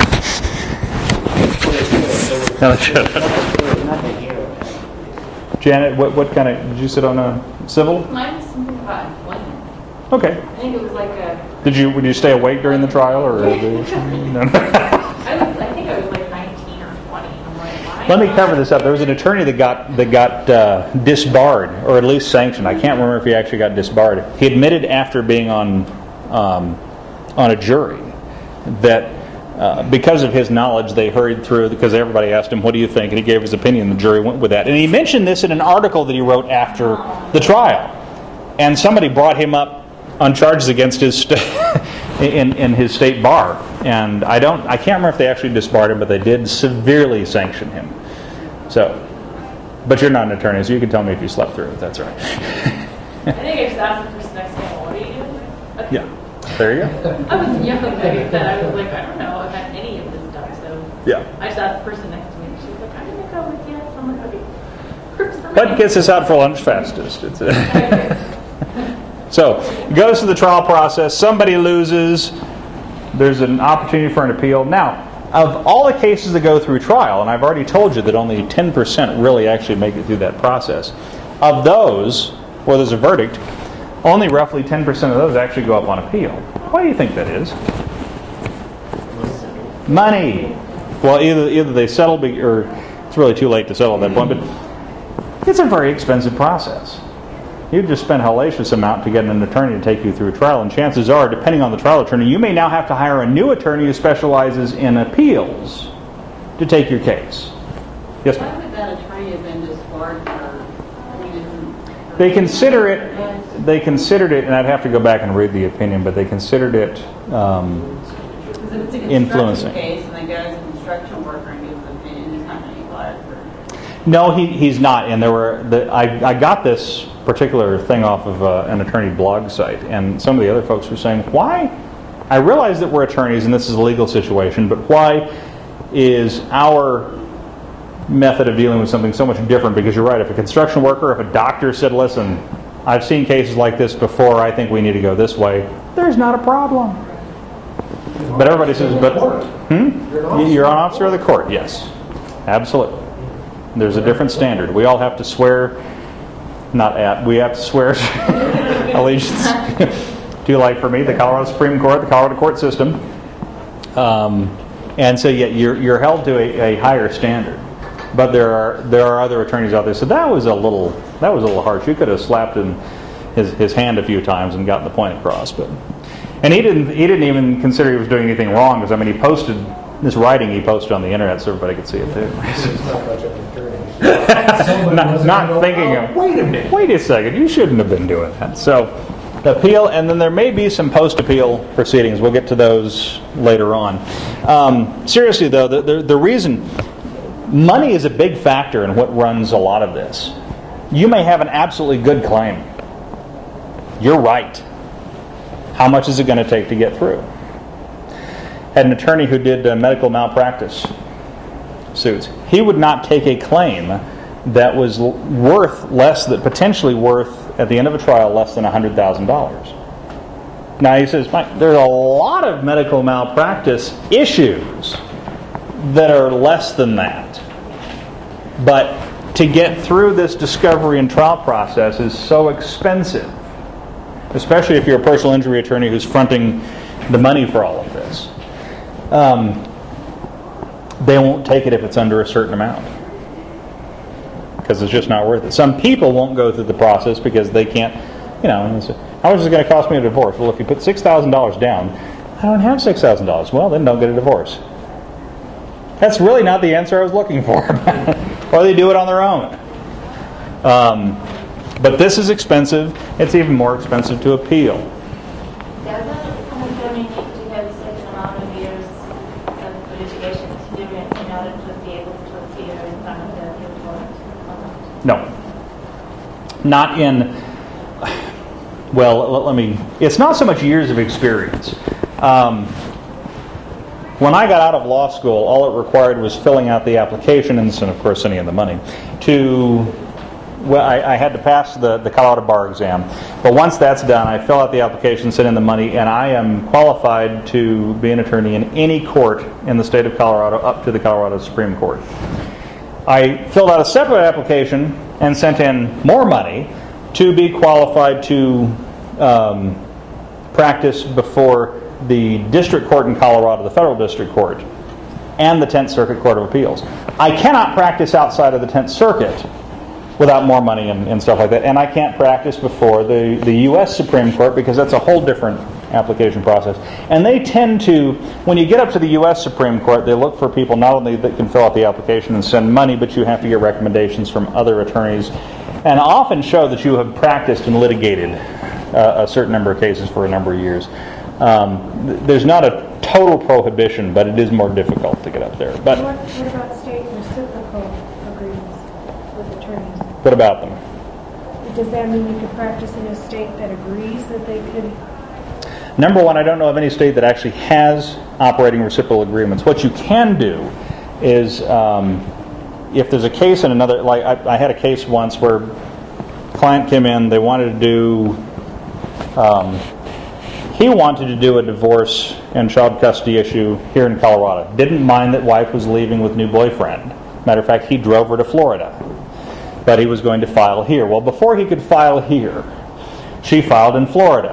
No, they should. There was nothing here. Janet, what what kind of did you sit on a civil? Mine was something about employment. Okay. I think it was like a. Did you would you stay awake during the trial or? No? I was. I think I was like nineteen or twenty. I'm like, why? Let me cover this up. There was an attorney that got that got uh, disbarred, or at least sanctioned. I can't remember if he actually got disbarred. He admitted after being on um, on a jury that uh, because of his knowledge, they hurried through because everybody asked him, "What do you think?" And he gave his opinion. The jury went with that, and he mentioned this in an article that he wrote after the trial. And somebody brought him up on charges against his st- in in his state bar, and I don't, I can't remember if they actually disbarred him, but they did severely sanction him. So, but you're not an attorney, so you can tell me if you slept through it. That's all right. I think I just asked the person next to me, what do you do? Yeah, there you go. I was young, like I said. I was like, I don't know about any of this stuff, so Yeah. I just asked the person next to me, and she's like, I'm going to go with you. So I'm like, okay. Groups for What me. gets us out for lunch fastest? It's a So, it goes through the trial process. Somebody loses. There's an opportunity for an appeal. Now, of all the cases that go through trial, and I've already told you that only ten percent really actually make it through that process, of those where there's a verdict, only roughly ten percent of those actually go up on appeal. Why do you think that is? Money. Well, either either they settle, be, or it's really too late to settle at that point, but it's a very expensive process. You'd just spend a hellacious amount to get an attorney to take you through a trial, and chances are, depending on the trial attorney, you may now have to hire a new attorney who specializes in appeals to take your case. Yes, ma'am? Why would that attorney have been disbarred for reason? They consider it. They considered it, and I'd have to go back and read the opinion, but they considered it um, Because if it's a construction influencing. case and the guy's a construction worker and gives an opinion, he's not going to be fired for. No, he, he's not. And there were the, I, I got this particular thing off of uh, an attorney blog site, and some of the other folks were saying, why? I realize that we're attorneys and this is a legal situation, but why is our method of dealing with something so much different? Because you're right, if a construction worker, if a doctor said, listen, I've seen cases like this before, I think we need to go this way, there's not a problem. But everybody says, but hmm? You're an officer of the court, yes. Absolutely. There's a different standard. We all have to swear, not at, we have to swear allegiance to, like for me, the Colorado Supreme Court, the Colorado court system. Um, And so yet you're, you're held to a, a higher standard. But there are there are other attorneys out there. So that was a little that was a little harsh. You could have slapped him his, his hand a few times and gotten the point across. But and he didn't he didn't even consider he was doing anything wrong, because I mean he posted this writing he posted on the internet so everybody could see it too. not not thinking of wait a minute. Wait a second, you shouldn't have been doing that. So the appeal, and then there may be some post-appeal proceedings. We'll get to those later on. Um, seriously though, the, the the reason money is a big factor in what runs a lot of this. You may have an absolutely good claim. You're right. How much is it going to take to get through? Had an attorney who did uh, medical malpractice suits. He would not take a claim that was l- worth less, that potentially worth at the end of a trial less than one hundred thousand dollars. Now he says, Mike, there's a lot of medical malpractice issues that are less than that. But to get through this discovery and trial process is so expensive, especially if you're a personal injury attorney who's fronting the money for all of this. Um, they won't take it if it's under a certain amount, because it's just not worth it. Some people won't go through the process because they can't, you know, how much is it going to cost me a divorce? Well, if you put six thousand dollars down, I don't have six thousand dollars. Well, then don't get a divorce. That's really not the answer I was looking for. Or they do it on their own. Um, but this is expensive. It's even more expensive to appeal. Does an attorney need to have a certain amount of years of litigation experience in order to be able to appear in front of the appeal court? No. Not in, well, let, let me, it's not so much years of experience. Um, When I got out of law school, all it required was filling out the application and, of course, sending in the money. To, well, I, I had to pass the, the Colorado bar exam. But once that's done, I fill out the application, send in the money, and I am qualified to be an attorney in any court in the state of Colorado up to the Colorado Supreme Court. I filled out a separate application and sent in more money to be qualified to um, practice before the district court in Colorado, the federal district court, and the tenth Circuit Court of Appeals. I cannot practice outside of the tenth Circuit without more money and, and stuff like that, and I can't practice before the, the U S Supreme Court because that's a whole different application process. And they tend to, when you get up to the U S Supreme Court, they look for people not only that can fill out the application and send money, but you have to get recommendations from other attorneys, and often show that you have practiced and litigated uh, a certain number of cases for a number of years. Um, th- there's not a total prohibition, but it is more difficult to get up there. But What, what about state reciprocal agreements with attorneys? what about them? Does that mean you could practice in a state that agrees that they could? Number one, I don't know of any state that actually has operating reciprocal agreements. What you can do is, um, if there's a case in another, like I, I had a case once where a client came in, they wanted to do, um, he wanted to do a divorce and child custody issue here in Colorado. Didn't mind that wife was leaving with new boyfriend. Matter of fact, he drove her to Florida. But he was going to file here. Well, before he could file here, she filed in Florida.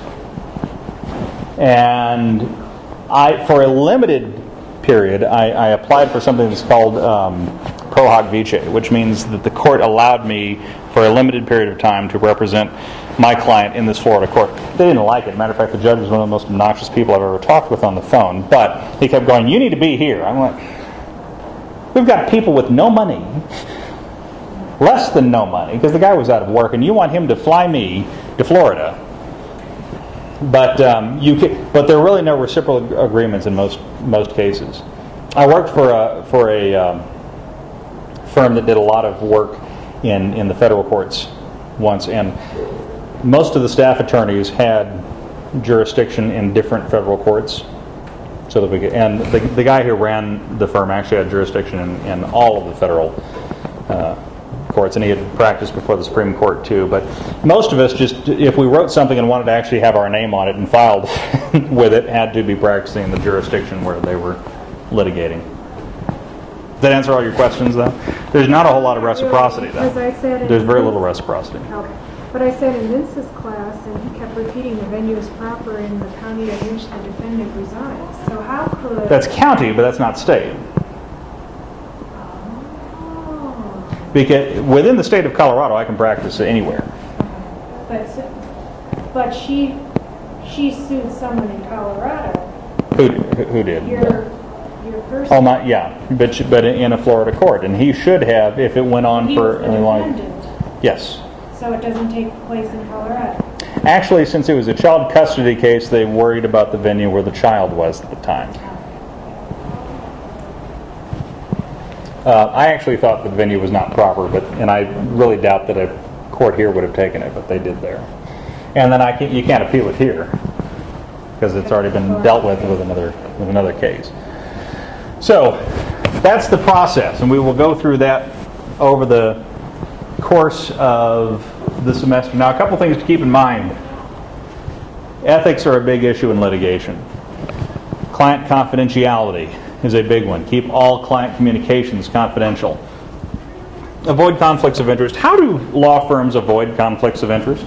And I, for a limited period, I, I applied for something that's called um, pro hoc vice, which means that the court allowed me for a limited period of time to represent my client in this Florida court. They didn't like it. Matter of fact, the judge was one of the most obnoxious people I've ever talked with on the phone. But he kept going, you need to be here. I'm like, we've got people with no money, less than no money, because the guy was out of work, and you want him to fly me to Florida. But um, you can, but there are really no reciprocal agreements in most most cases. I worked for a for a um, firm that did a lot of work in, in the federal courts once, and most of the staff attorneys had jurisdiction in different federal courts. So that we could, and the the guy who ran the firm actually had jurisdiction in, in all of the federal uh, courts, and he had practiced before the Supreme Court too. But most of us just, if we wrote something and wanted to actually have our name on it and filed with it, had to be practicing in the jurisdiction where they were litigating. Does that answer all your questions, though? There's not a whole lot of reciprocity, though. As I said, There's very little reciprocity. Okay. But I said in Vince's class, and he kept repeating the venue is proper in the county in which the defendant resides. So how could... That's county, but that's not state. Oh. Because within the state of Colorado, I can practice anywhere. But, but she, she sued someone in Colorado. Who, who did? Your, your first... Oh, my, yeah, but she- but in a Florida court, and he should have if it went on He for was the a long. defendant. Yes. So it doesn't take place in Colorado. Actually, since it was a child custody case, they worried about the venue where the child was at the time. Uh, I actually thought the venue was not proper, but and I really doubt that a court here would have taken it, but they did there. And then I can't, you can't appeal it here because it's already been dealt with with another with another case. So that's the process, and we will go through that over the course of the semester. Now, a couple things to keep in mind. Ethics are a big issue in litigation. Client confidentiality is a big one. Keep all client communications confidential. Avoid conflicts of interest. How do law firms avoid conflicts of interest?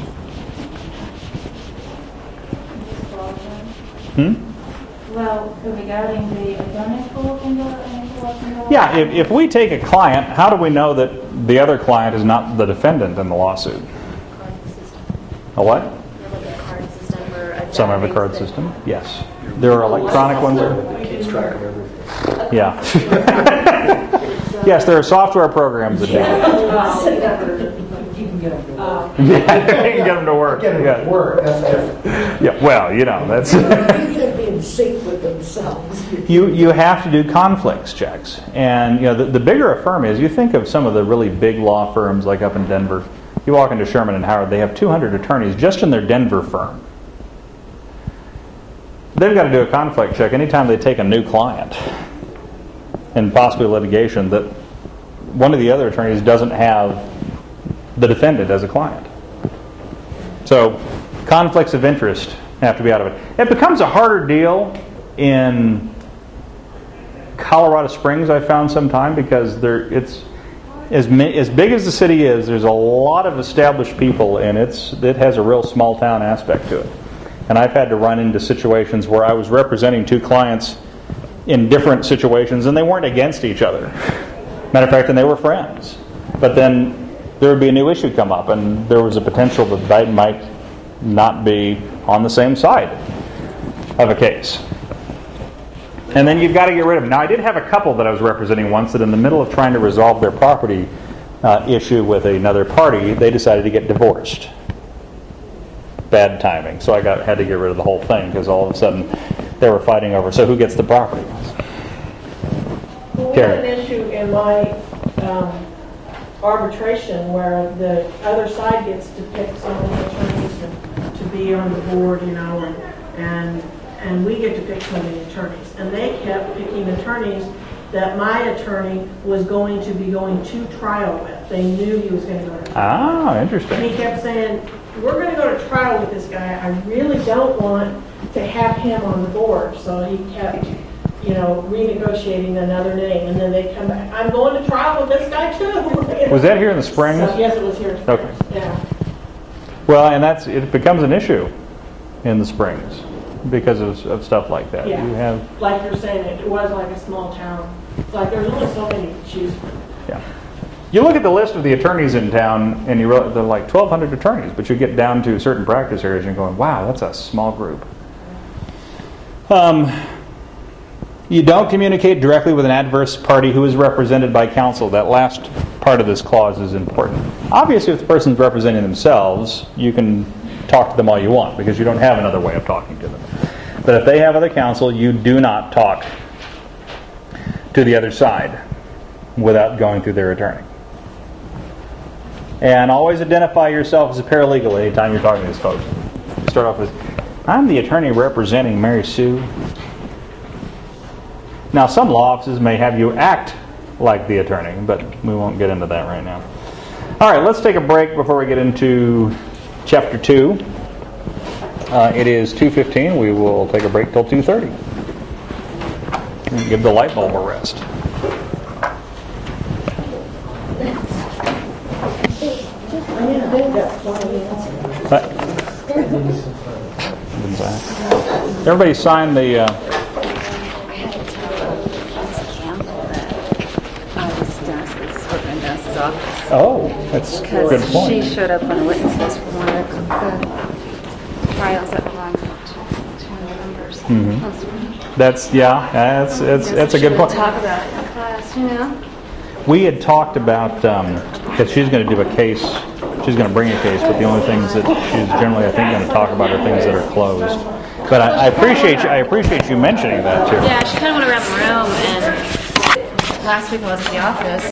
Hmm? Well, regarding the attorney's fault in the, in the Yeah, if, if we take a client, how do we know that the other client is not the defendant in the lawsuit? A what? Some have a card system. Yes. There are electronic ones. That keeps track of everything. Yeah. Yes, there are software programs that do that. You can get them to work. Yeah, you can get them to work. Get them Yeah. to work. That's different. Yeah, well, you know, that's... You can be in sync with themselves. You you have to do conflicts checks. And, you know, the, the bigger a firm is, you think of some of the really big law firms like up in Denver. You walk into Sherman and Howard, they have two hundred attorneys just in their Denver firm. They've got to do a conflict check anytime they take a new client and possibly litigation that one of the other attorneys doesn't have the defendant as a client. So conflicts of interest have to be out of it. It becomes a harder deal in Colorado Springs, I found sometime, because there it's as as big as the city is, there's a lot of established people, and it's it has a real small town aspect to it. And I've had to run into situations where I was representing two clients in different situations, and they weren't against each other. Matter of fact, and they were friends. But then there would be a new issue come up, and there was a potential that they might not be on the same side of a case. And then you've got to get rid of them. Now, I did have a couple that I was representing once that in the middle of trying to resolve their property uh, issue with another party, they decided to get divorced. Bad timing. So I got had to get rid of the whole thing because all of a sudden they were fighting over, so who gets the property? Well, we had an issue in my um, arbitration where the other side gets to pick some of the attorneys to, to be on the board, you know, and, and and we get to pick some of the attorneys. And they kept picking attorneys that my attorney was going to be going to trial with. They knew he was going to go to trial. Ah, interesting. And he kept saying, we're going to go to trial with this guy. I really don't want to have him on the board. So he kept, you know, renegotiating another name. And then they come back, I'm going to trial with this guy too. Was that here in the Springs? So, yes, it was here in the Springs. Okay. Yeah. Well, and that's it becomes an issue in the Springs because of, of stuff like that. Yeah. You have, like you're saying, it was like a small town. It's like there's only so many to choose from. yeah. You look at the list of the attorneys in town, and you realize they're like twelve hundred attorneys, but you get down to certain practice areas, and you're going, wow, that's a small group. Um, you don't communicate directly with an adverse party who is represented by counsel. That last part of this clause is important. Obviously, if the person's representing themselves, you can talk to them all you want, because you don't have another way of talking to them. But if they have other counsel, you do not talk to the other side without going through their attorney. And always identify yourself as a paralegal anytime you're talking to these folks. Start off with, I'm the attorney representing Mary Sue. Now, some law offices may have you act like the attorney, but we won't get into that right now. All right, let's take a break before we get into chapter two. Uh, it is two fifteen. We will take a break till two thirty. And give the light bulb a rest. Oh, yeah. They've got plenty of But, everybody sign the. Uh, oh, that's a good Because point. she showed up on a witness list for one of the trials that belong to two members. Mhm. That's yeah. That's that's that's a good point. Talk about it in class, you know. We had talked about um, that she's going to do a case. She's going to bring a case, but the only things that she's generally, I think, going to talk about are things that are closed. But I, I appreciate you. I appreciate you mentioning that too. Yeah, she kind of went around the room, and last week I was at the office.